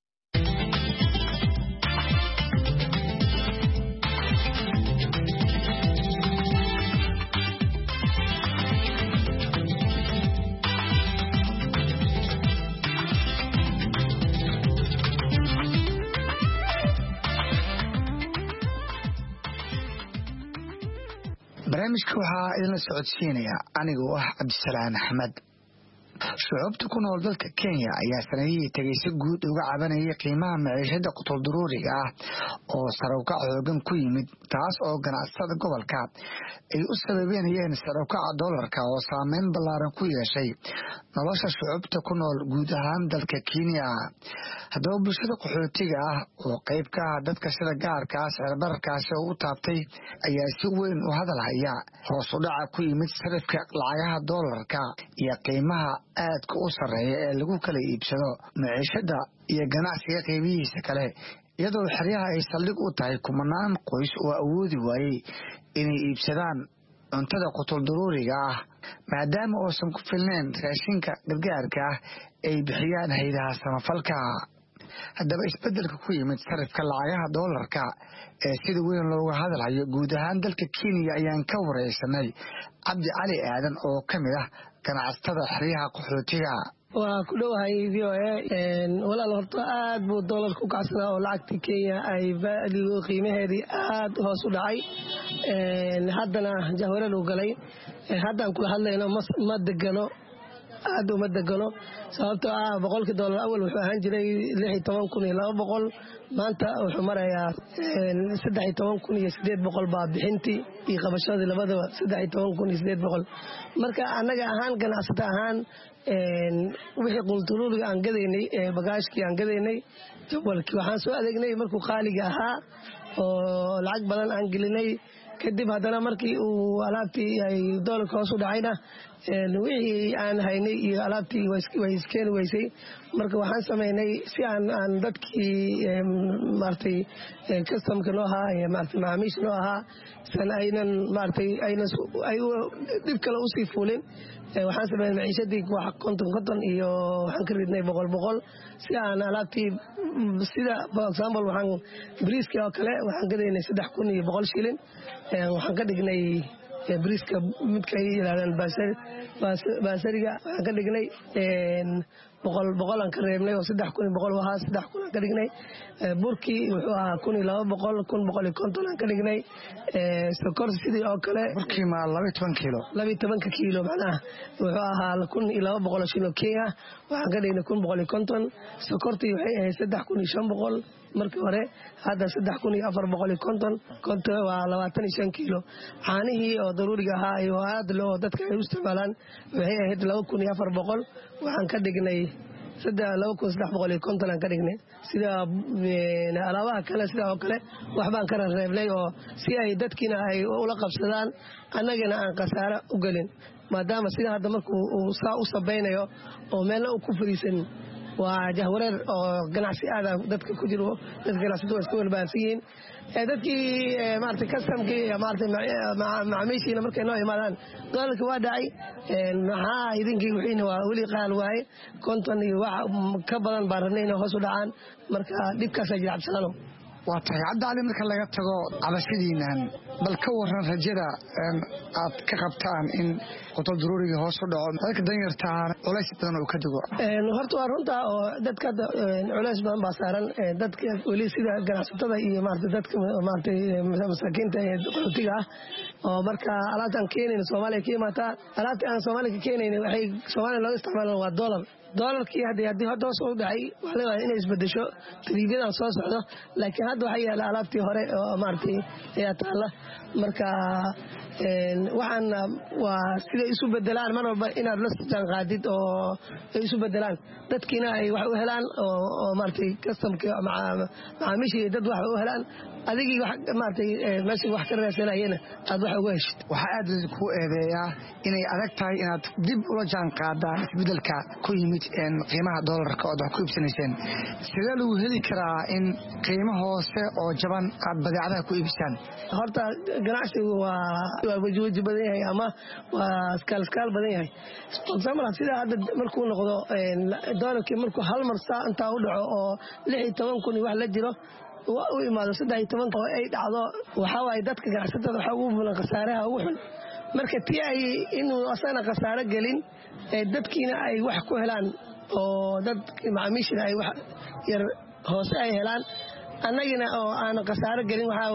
barnaamijka waxaa idinla socodsiinaya anigoo ah cabdisalaan axmed. shucuubta ku nool dalka Kenya ayaa sanadihii tagay si guud uga cabanayay qiimaha maciishada qutul daruuriga ah oo sare u kac xoogan ku yimid, taas oo ganacsatada gobolka ay u sababeynayeen sare u kaca doolarka oo saameyn ballaaran ku yeeshay nolosha shucuubta ku nool guud ahaan dalka Kenya. haddaba bulshada qaxootiga ah oo qayb ka ah dadka sida gaarka ah sicir-bararkaasi u taabtay ayaa si weyn u hadalhaya hoos u dhaca ku yimid sarifka lacagaha doolarka iyo qiimaha aadka u sarreeya ee lagu kala iibsado maciishada iyo ganacsiga qiimihiisa kale, iyadoo xeryaha ay saldhig u tahay kumanaan qoys oo awoodi waayey inay iibsadaan cuntada qutul daruuriga ah maadaama uusan ku filnayn raashinka gargaarka ah ay bixiyaan hay'adaha samafalka. haddaba isbeddelka ku yimid sarifka lacagaha doolarka ee sida weyn looga hadalhayo guud ahaan dalka Kenya ayaan ka wareysanay Cabdi Cali Aadan oo ka mid ah ganacsatada xeryaha qaxootiga. waa ku dhowahay VOA. walaal horta aad buu doolarku u kacsanaa oo lacagta Kenya ay value qiimaheedii aad hoos u dhacay, haddana jahwareer u galay. haddaan kula hadlayno ma degano, aad uma degano, sababtoo ah $100 awal wuxuu ahaan jiray 16,200, maanta wuxuu marayaa 13,800 baa bixintii iyo qabashadii labadaba 13,800. marka annaga ahaan ganacsata ahaan wixii qultululiga aan gadaynay bagaashkii aan gadaynay jawalkii waxaan soo adeegnay markuu qaaliga ahaa oo lacag badan aan gelinay, kadib haddana markii uu alaabtii ay doolarka hoos u dhacayna wixii aan haynay iyo alaabtii way iskeeni weysay. marka waxaan samaynay si aan dadkii maartay customka noo ahaa iyo maartay macaamiisha noo ahaa san aynan maartay ay dib kale usii fuulin, waxaan sameynay maciishadii wax 50 iyo waxaan ka ridnay 100 si aan alaabtii sida for example waxaan briiska oo kale waxaan gadaynay 3,100 shilin, waxaan ka dhignay briiska midka ay yiraahdaan baasariga waxaan ka dhignay boqol aan ka reebnay oo 3,100 ahaa 3,000 aan ka dhignay burkii wuxuu ahaa 1,200 aan ka dhignay sokor sidii oo kale burkii ma 12 kiilo macnaha wuxuu ahaa 1,200 shilin Kenya waxaan ka dhignay 1,150 sokortii waxay ahayd 3,500 markii hore hadda 3,450 konto waa 25 kiilo caanihii oo daruuriga ahaa iyo aad loo dadka ay u isticmaalaan waxay ahayd 2,400 waxaan ka dhignay 2,350 aan ka dhignay sida alaabaha kale sida oo kale waxbaan ka reebnay oo si ay dadkiina ay ula qabsadaan annagana aan khasaare u galin maadaama sida hadda markuu uu saa u sabaynayo oo meelna uu ku fariisan waa jahwareer oo ganacsi aad dadka ku jiro dadka ganacsiga isku walbaansan yihiin dadkii maartay customkii maartay macaamiishiina markay noo imaadaan doolarka waa dhacay maxaa idinkii wixiina waa weli qaal waaye konton iyo wax ka badan baan rabnay inay hoos u dhacaan marka dhibkaasaa jira cabsalaano waa tahay cabdicali marka laga tago cabashadiinan bal ka waran rajada aad ka qabtaan in qutul daruuriga hoos u dhaco dadka danyartaan culays badan oo ka digo horta waa runta oo dadka culays badan baa saaran dadka weli sida ganacsatada iyo maartay dadka maartay masaakiinta ee qaxootiga ah oo marka alaabtan keenayna Soomaaliya ka imaata alaabta aan Soomaaliya keenayna waxay Soomaaliya loo isticmaalaa waa doolarkii haddii hadda soo dhacay waxa leeyahay inay isbedesho tiriibadan soo socdo laakiin hadda waxa yaala alaabtii hore oo maartay ayaa taala marka waxaan waa sida isu bedelaan mar walba inaad la socdaan qaadid oo isu bedelaan dadkiina ay wax u helaan oo maartay customka macaamiishii dad wax u helaan adigii wax maartay meeshii wax ka raadsanayeen aad wax uga heshid waxa aad ku eedeeyaa inay adag tahay inaad dib ula jaan qaadaan isbedelka ku yimid qiimaha doolarka oo wax ku iibsanayseen sidee lagu heli karaa in qiimo hoose oo jaban aad badeecadaha ku iibsaan horta ganacsigu waa waji badan yahay ama waa iskaal badan yahay sababta sida hadda markuu noqdo doolarkii markuu hal mar saa inta u dhaco oo 16,000 wax la jiro u imaado 13 oo ay dhacdo waxa way dadka ganacsatada waxa ugu bulan khasaaraha ugu xun marka tii ay inuu asana khasaare galin dadkiina ay wax ku helaan oo dadkii macaamiisha ay wax yar hoose ay helaan annagina oo aan khasaare galin waxa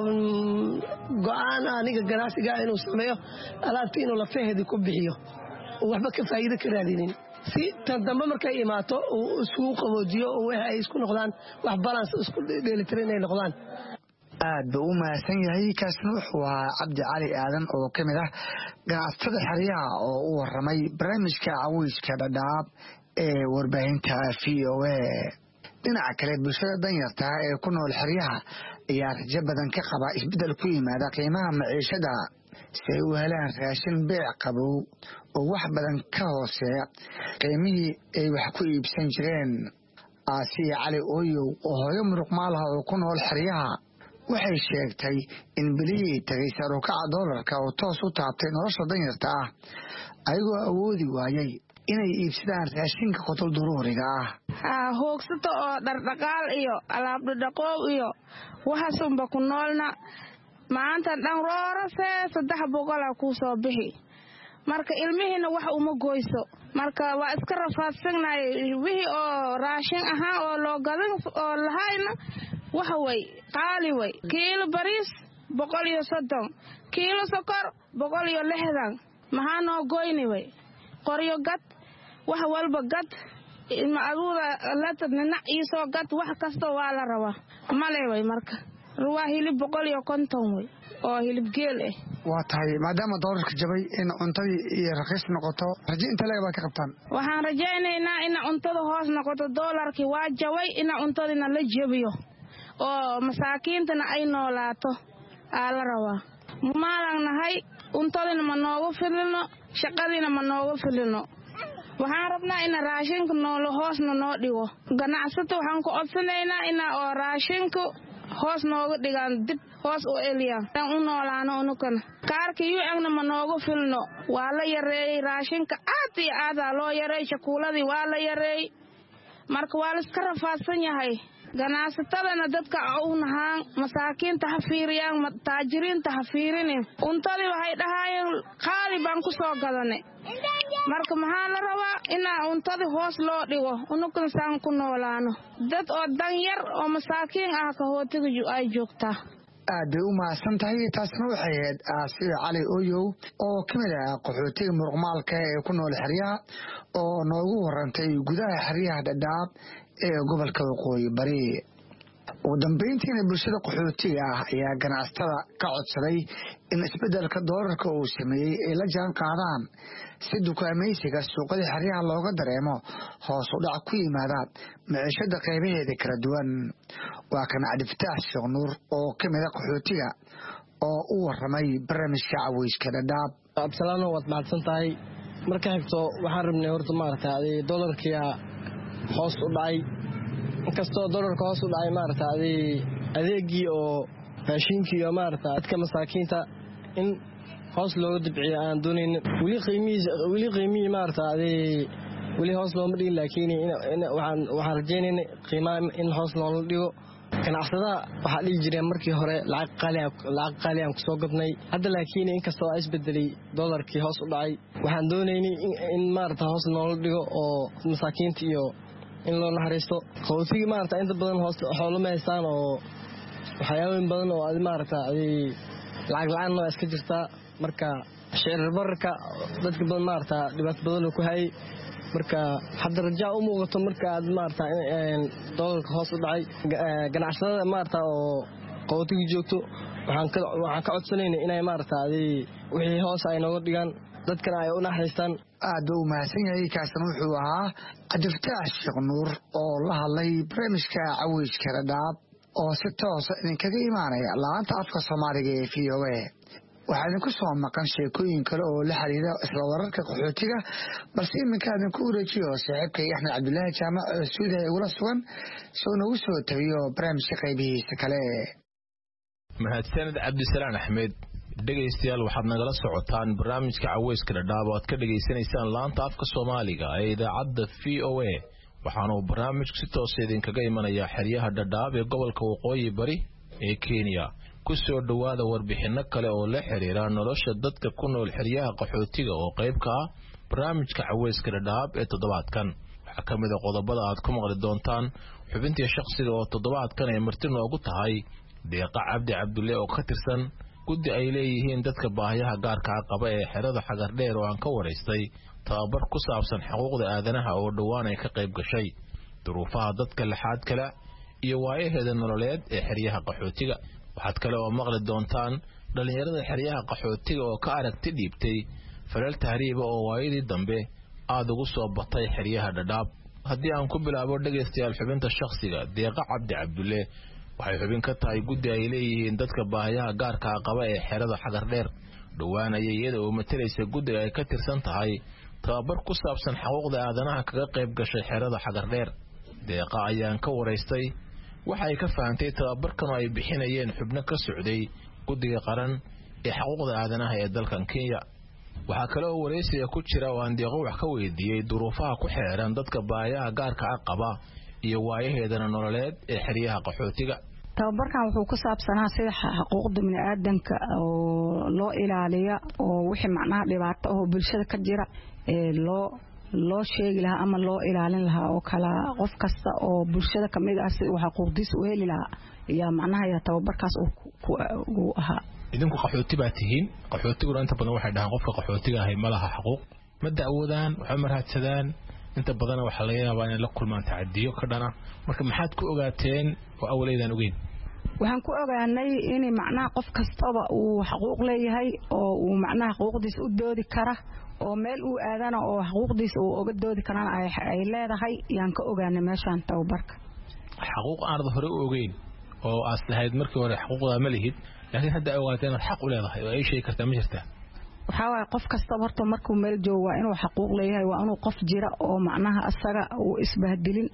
go'aan aniga ganacsiga inuu sameeyo alaabtii inuu la fahdi ku bixiyo waxba ka faa'iido ka raadinin si tan dambe markay imaato uu isku qaboojiyo oo ay isku noqdaan wax balance isku dheelitiran ay noqdaan aad buu u mahadsan yahay kaasna wuxuu ahaa cabdi cali aadan oo ka mid ah ganacsatada xeryaha oo u waramay barnaamijka cawiiska dhadhaab ee warbaahinta VOA dhinaca kale bulshada danyarta ee ku nool xeryaha ayaa rajo badan ka qaba isbedel ku yimaada qiimaha maciishada si ay u helaan raashin beec qabow oo wax badan ka hooseeya qiimihii ay wax ku iibsan jireen Aasiya Cali Ooyow oo hooyo muruq maalaha oo ku nool xeryaha waxay sheegtay in bilihii tagay sare u kaca doolarka oo toos u taabtay nolosha danyarta ah ayagoo awoodi waayay inay iibsadaan raashinka qutul daruuriga ah hoogsato oo dhardhaqaal iyo alaab dhaqoow iyo waxaasunba ku noolna maanta dhan roorase 300 ku soo bixi marka ilmihiina wax uma goyso marka waa iska rafaadsanay wixii oo raashin ahaan oo loo gadan oo lahayna waxa way qaali way kiilo bariis 130 kiilo sokor 160 maxaa noo goyni way qoryo gad wax walba gad ilma aduuda la tadna isoo gad wax kasta waa la rabaa male way marka ruwa hilib 150 way oo hilib geel ah waa tahay maadaama doolarka jabay in cuntadii iyo raqiis noqoto rajo inta leeg baa ka qabtaan waxaan rajaynaynaa in cuntada hoos noqoto doolarkii waa jabay in cuntadina la jabiyo oo masaakiintana ay noolaato la rabaa maalan nahay cuntadina ma noogu filino shaqadina ma noogu filino waxaan rabnaa in raashinka noolo hoosna noo dhigo ganacsato waxaan ku codsanaynaa in oo raashinku hoos nooga dhigaan dib hoos u eliyaan tan u noolaano unukana kaarka UN ma noogu filno waa la yareeyay raashinka aad iyo aad loo yareeyay shakuuladii waa la yareeyay marka waa la iska rafaadsan yahay ganacsatadana dadka u nahaan masaakiinta ha fiiriyaan taajiriinta ha fiirinin untadii waxay dhahaayeen qaali baan ku soo gadanay marka maxaa la rabaa inaa cuntada hoos loo dhigo unukun saan ku noolaano dad oo dan yar oo masaakiin ah kahootiga ay joogtaa aad bay u mahadsan tahay taasna waxay ahayd Aasiya Cali Oyow oo ka mid ah qaxootiga muruqmaalka ee ku nool xeryaha oo noogu warantay gudaha xeryaha Dadaab ee gobolka Waqooyi Bari ugu dambeyntiina bulshada qaxootiga ah ayaa ganacsatada ka codsaday in isbeddelka doolarka uu sameeyay ay la jaan qaadaan si dukaamaysiga suuqada xeryaha looga dareemo hoos u dhac ku yimaada maciishada qaybaheeda kala duwan waa kan Cabdifataax Sheekh Nuur oo ka mid ah qaxootiga oo u waramay barnaamijka Caweyska Dadaab absalaano waad mahadsan tahay marka xigto waxaan rabnay horta maaragtay doolarkiya hoos u dhacay inkastoo doolarka hoos u dhacay maaragtay adeegii oo raashinkii iyo maaragtay dadka masaakiinta in hoos looga dibciyo aan doonayn weli qiimihii maaragtay weli hoos looma dhigin laakiin waxaan rajaynaynay qiimaha in hoos loola dhigo ganacsadaha waxaa dhihi jireen markii hore lacag qaali aan kusoo gadnay hadda laakiin inkastoo aa isbedelay doolarkii hoos u dhacay waxaan doonaynay in maaragtay hoos loola dhigo oo masaakiinta iyo in loo naxariisto qaxootiga maaragtay inta badan hoos xoolo ma haystaan oo waxyaabooyin badan oo maaragtay lacag la-aan noo iska jirtaa marka shicir bararka dadka badan maaragtay dhibaato badan oo ku hayay marka hadda rajaa u muuqato marka aad maaragtay doolarka hoos u dhacay ganacsatada maaragtay oo qaxootiga joogto waxaan ka codsanayna inay maaragtay wixii hoos ay nooga dhigaan dadkana ay u naxariistaan aad u mahadsan yahay kaasna wuxuu ahaa Cabdifataax Sheekh Nuur oo la hadlay barnaamijka Caweyska Dadaab oo si toos ah idinkaga imaanaya laanta afka Soomaaliga ee VOA waxaa idinku soo maqan sheekooyin kale oo la xiriira isla wararka qaxootiga balse iminka idinku wareejiyo saaxiibkay Axmed Cabdullaahi Jaamac oo Suudiya ugula sugan soo nagu soo tabiyo barnaamijka qaybihiisa kale mahadsanid Cabdisalaan Axmed dhegaystayaal waxaad nagala socotaan barnaamijka Caweyska Dadaab oo aad ka dhageysanaysaan laanta afka Soomaaliga ee idaacadda VOA waxaana uu barnaamijku si toos ah idinkaga imanayaa xeryaha Dadaab ee gobolka Waqooyi Bari ee Kenya ku soo dhawaada warbixino kale oo la xiriira nolosha dadka ku nool xeryaha qaxootiga oo qayb ka ah barnaamijka Caweyska Dadaab ee toddobaadkan waxaa ka mid ah qodobada aad ku maqli doontaan xubintii shakhsiga oo toddobaadkan ay marti noogu tahay Deeqa Cabdi Cabdulle oo ka tirsan guddi ay leeyihiin dadka baahiyaha gaarka ah qaba ee xerada Xagardheer oo aan ka wareystay tababar ku saabsan xuquuqda aadanaha oo dhawaan ay ka qayb gashay duruufaha dadka laxaad kale iyo waayaheeda nololeed ee xeryaha qaxootiga waxaad kale oo maqli doontaan dhalinyarada xeryaha qaxootiga oo ka aragti dhiibtay falal tahriiba oo waayadii dambe aad ugu soo batay xeryaha Dadaab haddii aan ku bilaabo dhageystayaal xubinta shakhsiga Deeqa Cabdi Cabdulle waxay xubin ka tahay guddi ay leeyihiin dadka baahiyaha gaarka ah qaba ee xerada Xagardheer dhawaan ayay iyada oo matalaysa guddiga ay ka tirsan tahay tababar ku saabsan xuquuqda aadanaha kaga qayb gashay xerada Xagardheer Deeqa ayaan ka wareystay waxa ay ka fahantay tababarkan oo ay bixinayeen xubno ka socday guddiga qaran ee xuquuqda aadanaha ee dalkan Kenya waxa kale oo wareysiga ku jira oo aan Deeqa wax ka weydiiyay duruufaha ku xeeran dadka baahiyaha gaarka ah qaba iyo waayaheedana nololeed ee xeryaha qaxootiga tababarkan wuxuu ku saabsanaa sida xuquuqda bini'aadanka oo loo ilaaliyo oo wixii macnaha dhibaato oo bulshada ka jira ee loo sheegi lahaa ama loo ilaalin lahaa oo kala qof kasta oo bulshada kamid ah si waxa xuquuqdiisa u heli lahaa ayaa macnaha ya tababarkaas uu ahaa idinku qaxooti baa tihiin qaxootiguna inta badan waxay dhahaan qofka qaxootiga ahay ma laha xuquuq ma dacwadaan waxa marhaadsadaan inta badan waxa laga yaabaa in la kulmaan tacadiyo ka dhana marka maxaad ku ogaateen oo awleedan ogeyn waxaan ku ogaanay in macnaha qof kastaba uu xuquuq leeyahay oo uu macnaha xuquuqdiisa u doodi kara oo meel uu aadana oo xuquuqdiisa uu uga doodi karana ay leedahay yaan ka ogaanay meeshan tababarka xuquuq aan hore u ogeyn oo aslahayd markii hore xuquuqda ma lihid laakiin hadda ogaateen inaad xaq u leedahay oo ay sheegi kartaa ma jirtaa waxa waay qof kasta horta markuu meel joogo waa inuu xuquuq leeyahay waa inuu qof jira oo macnaha asaga uu isbahdilin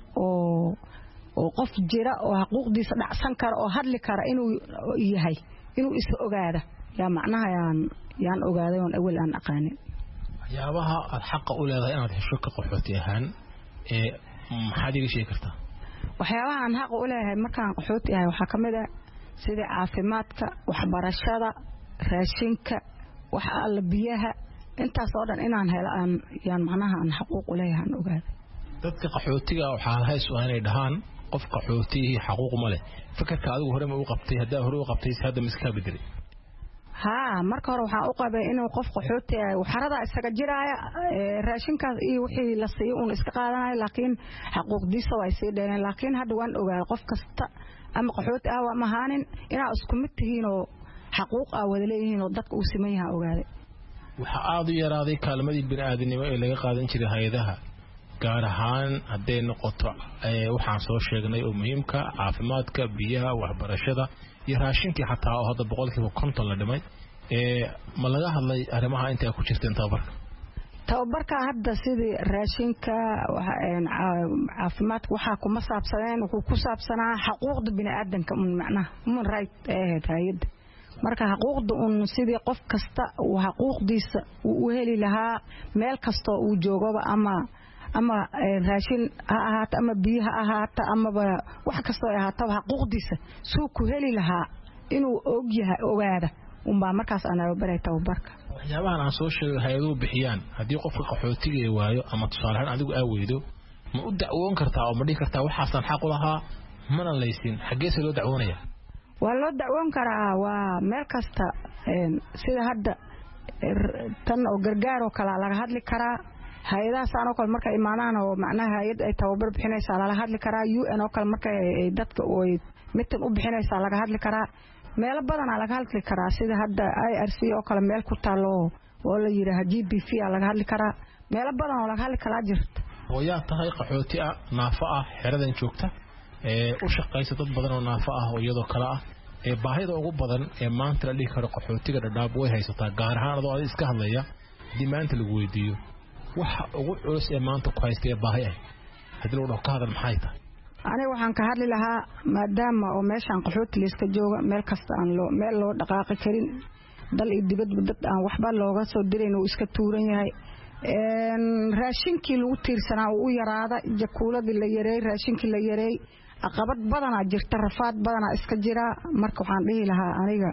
oo qof jira oo xuquuqdiisa dhacsan kara oo hadli kara inuu yahay inuu is ogaada yaa macnaha yaan ogaaday oo awal aan aqaanin waxyaabaha aad xaq u leedahay inaad hesho ka qaxooti ahaan ee maxaad iga sheegi kartaa waxyaabaha aan xaq u leeyahay markaan qaxooti ahay waxaa kamid ah sida caafimaadka waxbarashada raashinka waxa alla biyaha intaas oo dhan inaan helo yaan macnaha aan xaquuq u leeyahay aan ogaaday dadka qaxootiga waxaa hays u inay dhahaan qof qaxootiga xaquuq ma leh fikirka adigu hore ma u qabtay hadaa hore u qabtay hadda miska bedeli marka hore waxaan u qabay inuu qof qaxooti xarada isaga jiraaya raashinkaas iyo wixii la siiyo uu iska qaadanayo laakiin xaquuqdiisa way sii dheereen laakiin hadda waan ogaaday qof kasta ama qaxooti ah ma ahaanin inaa isku mid tihiin oo xaquuq ah wada leeyihiin oo dadka uu siman yahay ogaaday waxa aad u yaraaday kaalmadii bini'aadanimo ee laga qaadan jiray hay'adaha gaar ahaan haday noqoto waxaan soo sheegnay oo muhiimka caafimaadka biyaha waxbarashada iyo raashinkii xataa oo hadda 50% la dhimay ma laga hadlay arrimaha inta ku jirteen tababarka hadda sidii raashinka caafimaadka waxa kuma saabsaneen ku saabsanaa xuquuqda bini'aadanka macnaha human right hay'ad marka xuquuqda sidii qof kasta uu xuquuqdiisa u heli lahaa meel kasta uu joogaba ama raashin ha ahaato ama biyo ha ahaato ama wax kasta oo ahaato xuquuqdiisa soo ku heli lahaa inuu ogaada baa markaas aan baray tababarka waxyaabahan aan soo sheegay hay'aduhu bixiyaan haddii qofka qaxootiga waayo ama tusaale ahaan adigu weydo ma u dacwoon kartaa oo ma dhihi kartaa waxaasan xaq u lahaa mana laysin xageesa loo dacwoonaya waa loo dacwoon karaa waa meel kasta sida hadda tan oo gargaar oo kala laga hadli karaa hay'adaha saan oo kale marka imaanaan oo macnaha hay'ad ay tababar bixinaysaa laga hadli karaa UN oo kale marka ay dadka oo mitan u bixinaysaa laga hadli karaa meel badan laga hadli karaa sida hadda IRC oo kale meel ku taalo oo la yiraahdo GBV laga hadli karaa meel badan oo laga hadli karaa jirta hooyaa tahay qaxooti ah naafo ah xeradan joogta u shaqaysa dad badan oo naafo ah oo iyadoo kala ah baahida ugu badan ee maanta la dhigi karo qaxootiga dhadhaab way haysataa gaar ahaan adoo iska hadlaya hadii maanta lagu weydiiyo waxa ugu culus ee maanta ku haystay baahi ah hadii loo ka hadal maxay tahay aniga waxaan ka hadli lahaa maadaama oo meeshan qaxooti liiska jooga meel kasta aan meel loo dhaqaaqi karin dal iyo dibadba dad aan waxba looga soo dirin oo iska tuuran yahay raashinkii lagu tiirsanaa uu yaraada jakuuladii la yareey raashinkii la yareey aqabad badanaa jirta rafaad badanaa iska jira marka waxaan dhihi lahaa aniga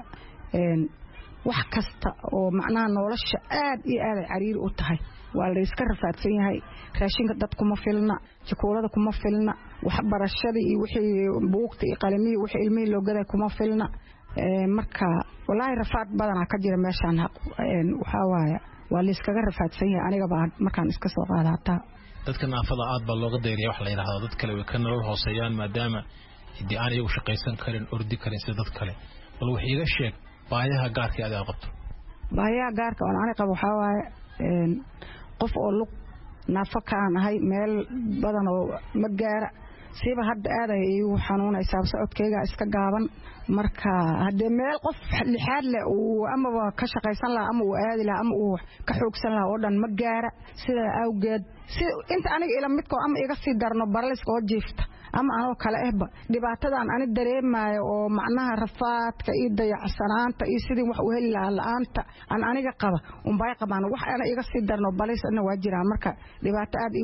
wax kasta oo macnaha nolosha aad iyo aad cariir u tahay waa la iska rafaadsan yahay raashinka dad kuma filna jakuulada kuma filna waxbarashada iyo wixii buugta iyo qalimada wixii ilmihii loo gaday kuma filna marka wallahi rafaad badanaa ka jira meeshan waxa waaye waa la iskaga rafaadsan yahay aniga baa markaan iska soo qaadataa dadka naafada aad baa looga deeriyaa wax la yiraahdo dad kale way ka nolol hooseeyaan maadaama idii aan iyagu shaqaysan karin ordi karin sida dad kale bal wax iga sheeg baayaha gaarka aad qabto baayaha gaarka oo aan qabo waxa waaye qof oo lug naafo ka ahay meel badan oo ma gaara siiba hadda aad ay igu xanuunaysaa socodkayga iska gaaban marka hadee meel qof lixaad leh uu ama ka shaqaysan lahaa ama uu aadi lahaa ama uu ka xoogsan lahaa oo dhan ma gaara sida awgeed inta aniga ila midko ama iga sii darno baraliska oo jiifta ama anoo kale ehba dhibaatadan ani dareemayo oo macnaha rafaadka iyo dayacsanaanta iyo sidii wax u heli lahaa la'aanta aan aniga qaba bay qabaan wax ana iga sii darno balisna waa jiraan marka dhibaato aad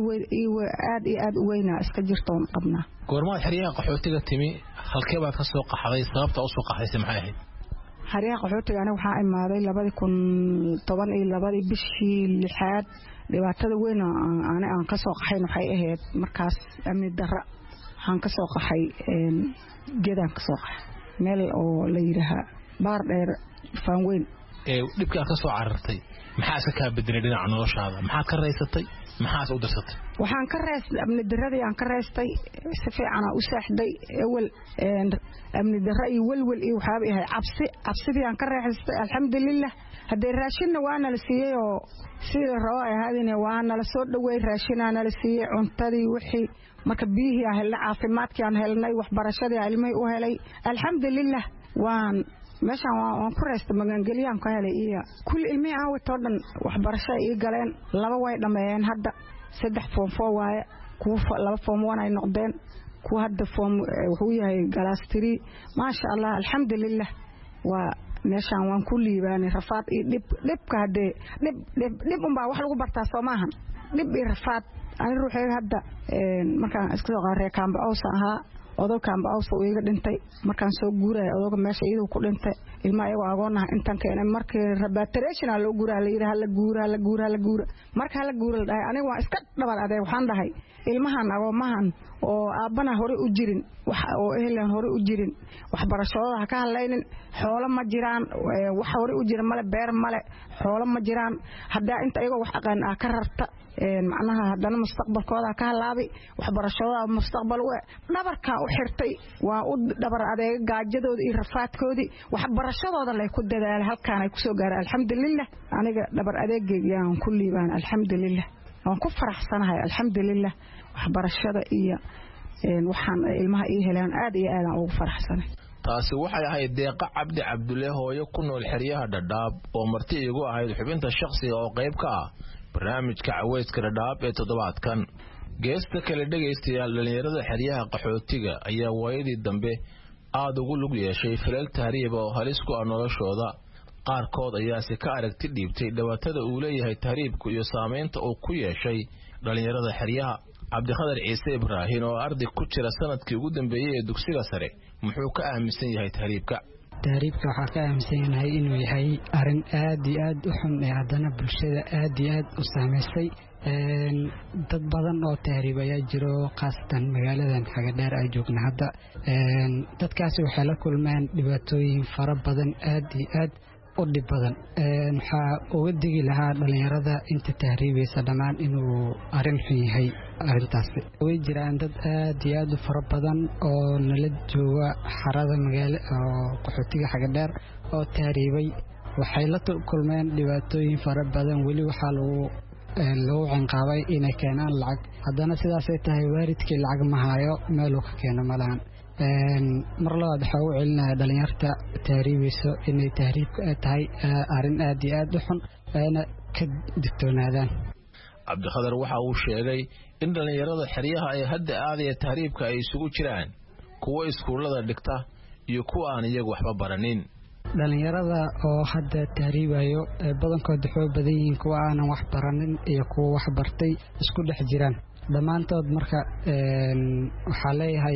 u weyn iska jirto on qabnaa goorma xiriyaha qaxootiga timi halkee baad ka soo qaxday sababta u soo qaxday maxay ahayd xiriyaha qaxootiga aniga waxaa imaaday 2012 bishii 6 dhibaatada weyn aan ka soo qaxay waxay ahayd markaas amni darro waxaan ka soo qaxay geedaan ka soo qaxay meel oo la yiraahdo baar dheer faan weyn dhibka ka soo carartay maxaa iska ka bedelay dhinaca noloshaada maxaad ka raysatay maxaad u dirsatay waxaan ka raystay amni darradii aan ka raystay si fiican u saaxday awal amni darra iyo walwal iyo waxa ay cabsidii aan ka raystay alxamdulillah hadee raashinna waana la siiyay oo sida roo ay ahaadina waana la soo dhaweey raashinaana la siiyay cuntadii wixii marka biyihii aan helnay caafimaadkii aan helnay waxbarashadii ilmihii u helay alxamdulillah waan meeshan waan ku raystay magangeliyaan ka helay iyo kulli ilmihii aan wato dhan waxbarasho ay galeen 2 way dhameeyeen hadda 3 form 4 waaye kuwa 2 form 1 ay noqdeen kuwa hadda form wuxuu yahay class 3 ma sha Allah alxamdulillah waa meeshan waan ku liibaanay rafaad iyo dhibka hadee dhib wax lagu bartaa Soomahan dhib iyo rafaad ani ruuxayga hadda markaan iska soo qaarey kaamba awsa ahaa odolkaanba awsa uu iga dhintay markaan soo guuraya odolka meesha iyadoo ku dhintay ilmaha iyagoo agoonaha intaan keenay markii repatriation loo guuraa la yidhi hala guura marka hala guura la dhahay aniga waa iska dhabar adeeg waxaan dhahay ilmahan agoomahan oo aabbana hore u jirin wax oo ehlan hore u jirin waxbarashadooda ha ka hadlaynin xoolo ma jiraan wax hore u jira male beer male xoolo ma jiraan hadda inta iyagoo wax aqaan ka rarta macnaha haddana mustaqbalkooda ka halaabi waxbarashadooda mustaqbal dhabarka u xirtay waa u dhabar adeeg gaajadooda iyo rafaadkoodii waxbarashadooda lay ku dadaal halkaan ay ku soo gaaraan alxamdulillah aniga dhabar adeegayaan ku liibaan alxamdulillah waan ku faraxsanahay alxamdulillah waxbarashada iyo waxaan ilmaha ii helaan aad iyo aad aan ugu faraxsanahay taasi waxay ahayd Deeqa Cabdi Cabdulle hooyo ku nool xeryaha Dhadhaab oo marti igu ahayd xubinta shakhsiga oo qayb ka ah barnaamijka Caweyska Dhadhaab ee toddobaadkan geesta kale dhageystayaal dhalinyarada xeryaha qaxootiga ayaa waayadii dambe aad ugu lug yeeshay falal tahriib oo halis ku ah noloshooda qaarkood ayaa si ka aragti dhiibtay dhibaatada uu leeyahay tahriibku iyo saameynta uu ku yeeshay dhalinyarada xeryaha Cabdiqadar Ciise Ibraahin oo arday ku jira sanadkii ugu dambeeyay ee dugsiga sare muxuu ka aaminsan yahay tahriibka waxaa ka aaminsanahay inuu yahay arin aad iyo aad u xun ee haddana bulshada aad iyo aad u saameysay dad badan oo tahriib ayaa jiro khaasatan magaaladan Xagadheer ay joogna hadda dadkaasi waxay la kulmeen dhibaatooyin fara badan aad iyo aad u dhib badan waxaa uga digi lahaa dhalinyarada inta tahriibaysa dhammaan inuu arin xun yahay arintaasi way jiraan dad aad iyo aad u fara badan oo nala jooga xarada magaalo oo qaxootiga Xagadheer oo tahriibay waxay la kulmeen dhibaatooyin fara badan weli waxaa lagu cinqaabay inay keenaan lacag haddana sidaasay tahay waalidkii lacag ma hayo meel uu ka keeno ma lahan mar labaad waxaa u celinaya dhalinyarta tahriibayso inay tahriibka tahay arin aad iyo aad u xun ayna ka digtoonaadaan Cabdiqadar waxa uu sheegay in dhalinyarada xeryaha ay hadda aadaya tahriibka ay isugu jiraan kuwa iskuulada dhigta iyo kuwa aan iyagu waxba baranin dhalinyarada oo hadda tahriibayo badankood waxay badan yihiin kuwa aan wax baranin iyo kuwa wax bartay isku dhex jiraan dhamaantood marka waxaa leeyahay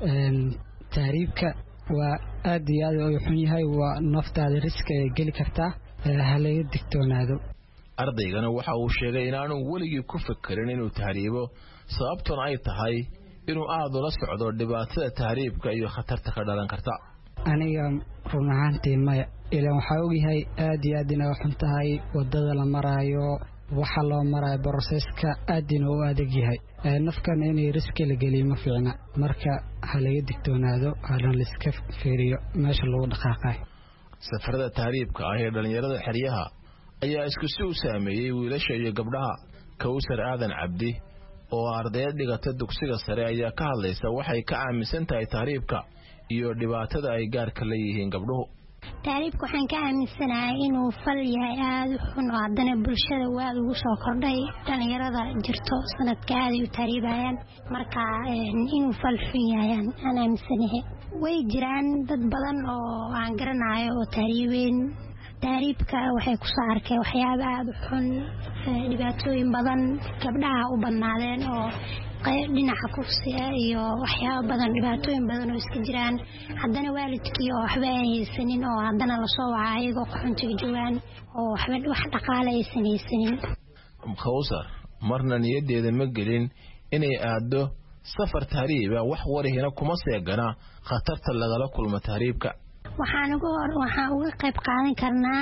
tahriibka waa aad iyo aad u xun yahay waa naftaada risk ay geli kartaa halaga digtoonaado ardaygana waxa uu sheegay inaanu weligii ku fikirin inuu tahriibo sababtuna ay tahay inuu aad ula socdo dhibaatada tahriibka iyo khatarta ka dhalan karta aniga run ahaantii maya ilaa waxaa ogyahay aad iyo aad inay xun tahay wadada la maraayo waxa loo marayo boroseska aad inuu u adag yahay nafkan inay riski la geliyo ma fiicna marka halaga digtoonaado halan la iska fiiriyo meesha lagu dhaqaaqay safarada tahriibka ah ee dhalinyarada xeryaha ayaa isku si u saameeyay wiilasha iyo gabdhaha Kawsar Aadan Cabdi oo ardayda dhigata dugsiga sare ayaa ka hadlaysa waxay ka aaminsan tahay tahriibka iyo dhibaatada ay gaarka leeyihiin gabdhuhu tahriibku waxaan ka aaminsanahay inuu fal yahay aad u xun oo haddana bulshada waa ugu soo kordhay dhalinyarada jirto sanadka aad u tahriibayaan marka inuu fal xun yahay aan aaminsanahay way jiraan dad badan oo aan garanayo oo tahriibeen tahriibka waxay ku soo arkay waxyaabo aad u xun dhibaatooyin badan gabdhaha u badnaadeen oo dhinaca kufsiga iyo waxyaabo badan dhibaatooyin badan oo iska jiraan haddana waalidkii oo waxba aan haysanin oo haddana lasoo wacaa ayagoo qaxoontiga joogaan oo wax dhaqaale aysan haysanin Kawsar marna niyadeeda ma gelin inay aado safar tahriiba wax warihina kuma seegana khatarta lagala kulmo tahriibka waxaan uga qayb qaadan karnaa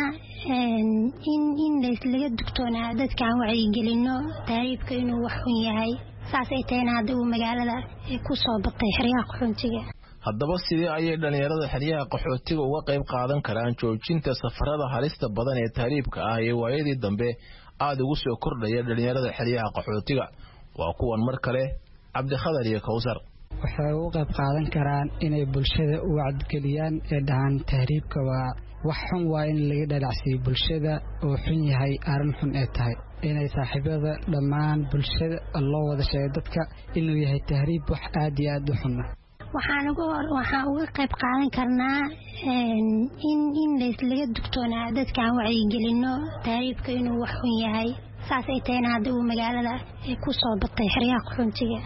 in laga digtoonaa dadkaan wacyigelino tahriibka inuu wax xun yahay saasay tahayna hadda uu magaalada ku soo batay xeryaha qaxootiga haddaba sidee ayay dhalinyarada xeryaha qaxootiga uga qayb qaadan karaan joojinta safarada halista badan ee tahriibka ah ee waayadii dambe aad ugu soo kordhaya dhalinyarada xeryaha qaxootiga waa kuwan mar kale Cabdiqadar iyo Kawsar waxay uga qayb qaadan karaan inay bulshada u wacyigeliyaan ee dhahan tahriibka waa wax xun waa in laga dhalacsiiyo bulshada oo xun yahay arin xun ee tahay inay saaxiibada dhammaan bulshada loo wada sheego dadka inuu yahay tahriib wax aad iyo aad u xun waxaan uga qayb qaadan karnaa in laga digtoonaa dadkaan wacyigelino tahriibka inuu wax xun yahay saas ay tahayna hadda uu magaalada ku soo batay xeryaha qaxoontiga.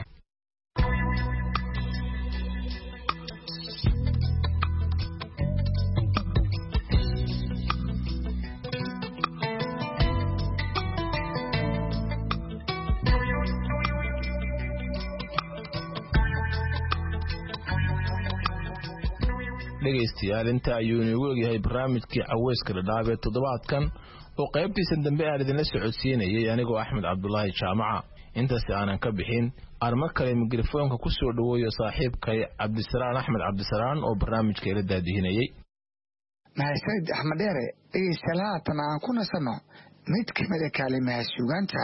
dhegaystayaal inta ayuu inagu ogyahay barnaamijkii caweyska dhadhaab ee toddobaadkan oo qaybtiisa dambe aan idinla socodsiinayay anigoo Axmed Cabdullaahi Jaamaca. intaas aanan ka bixin aan mar kale mikrofoonka ku soo dhaweeyo saaxiibkay Cabdisalaan Axmed Cabdisalaan oo barnaamijka ila daadihinayay. mahadsanid Axmed Dheere. salaatan aan ku nasano mid ka mid ah kalimaha suugaanta.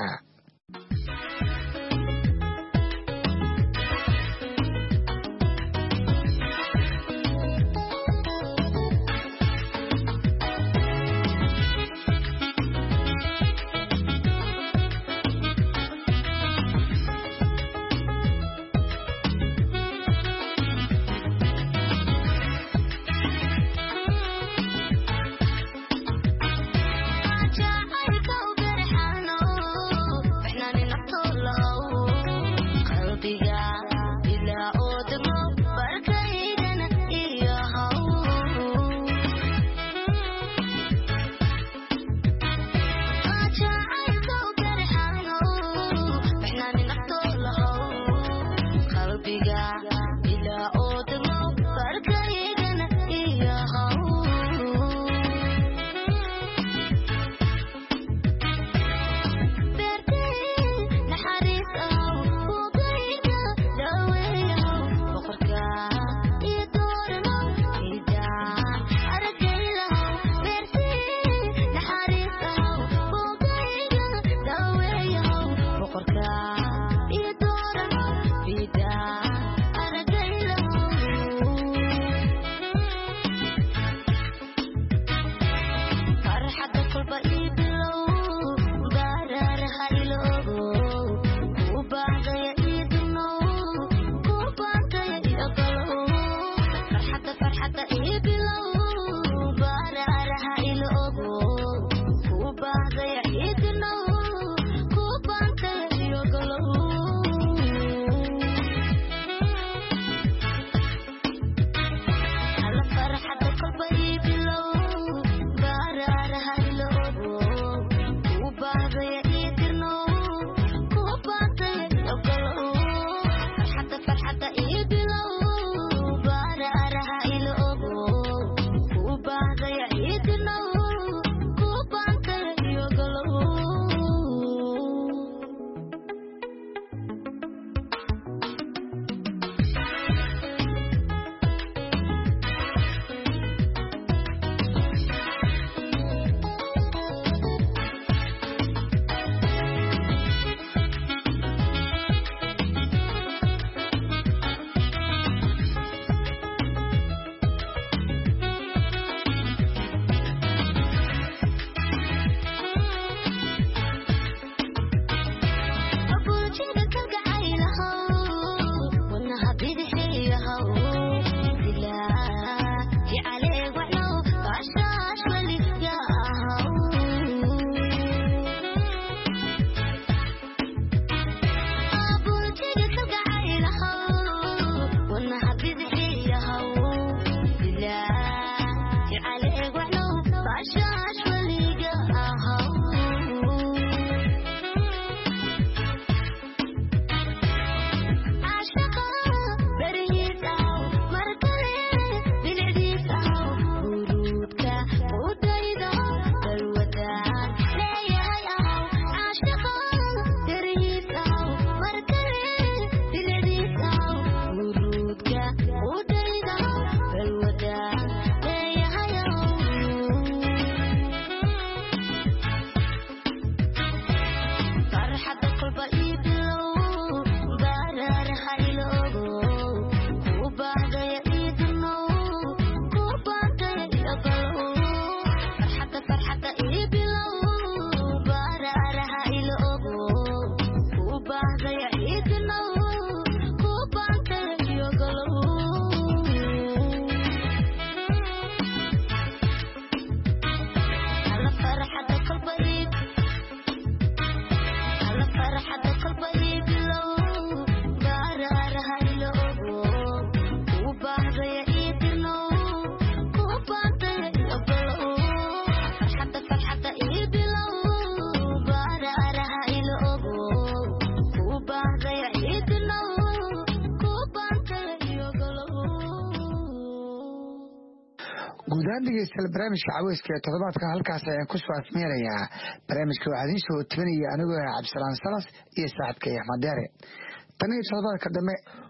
guud ahaan dhegeystayaal barnaamijka caweyska ee toddobaadka halkaas ayaan ku soo afmeerayaa. barnaamijka waxaa idiin soo tebinaya anigoo ah Cabdisalaan Salas iyo saaxiibkay Axmed Deere. tan iyo toddobaadka dambe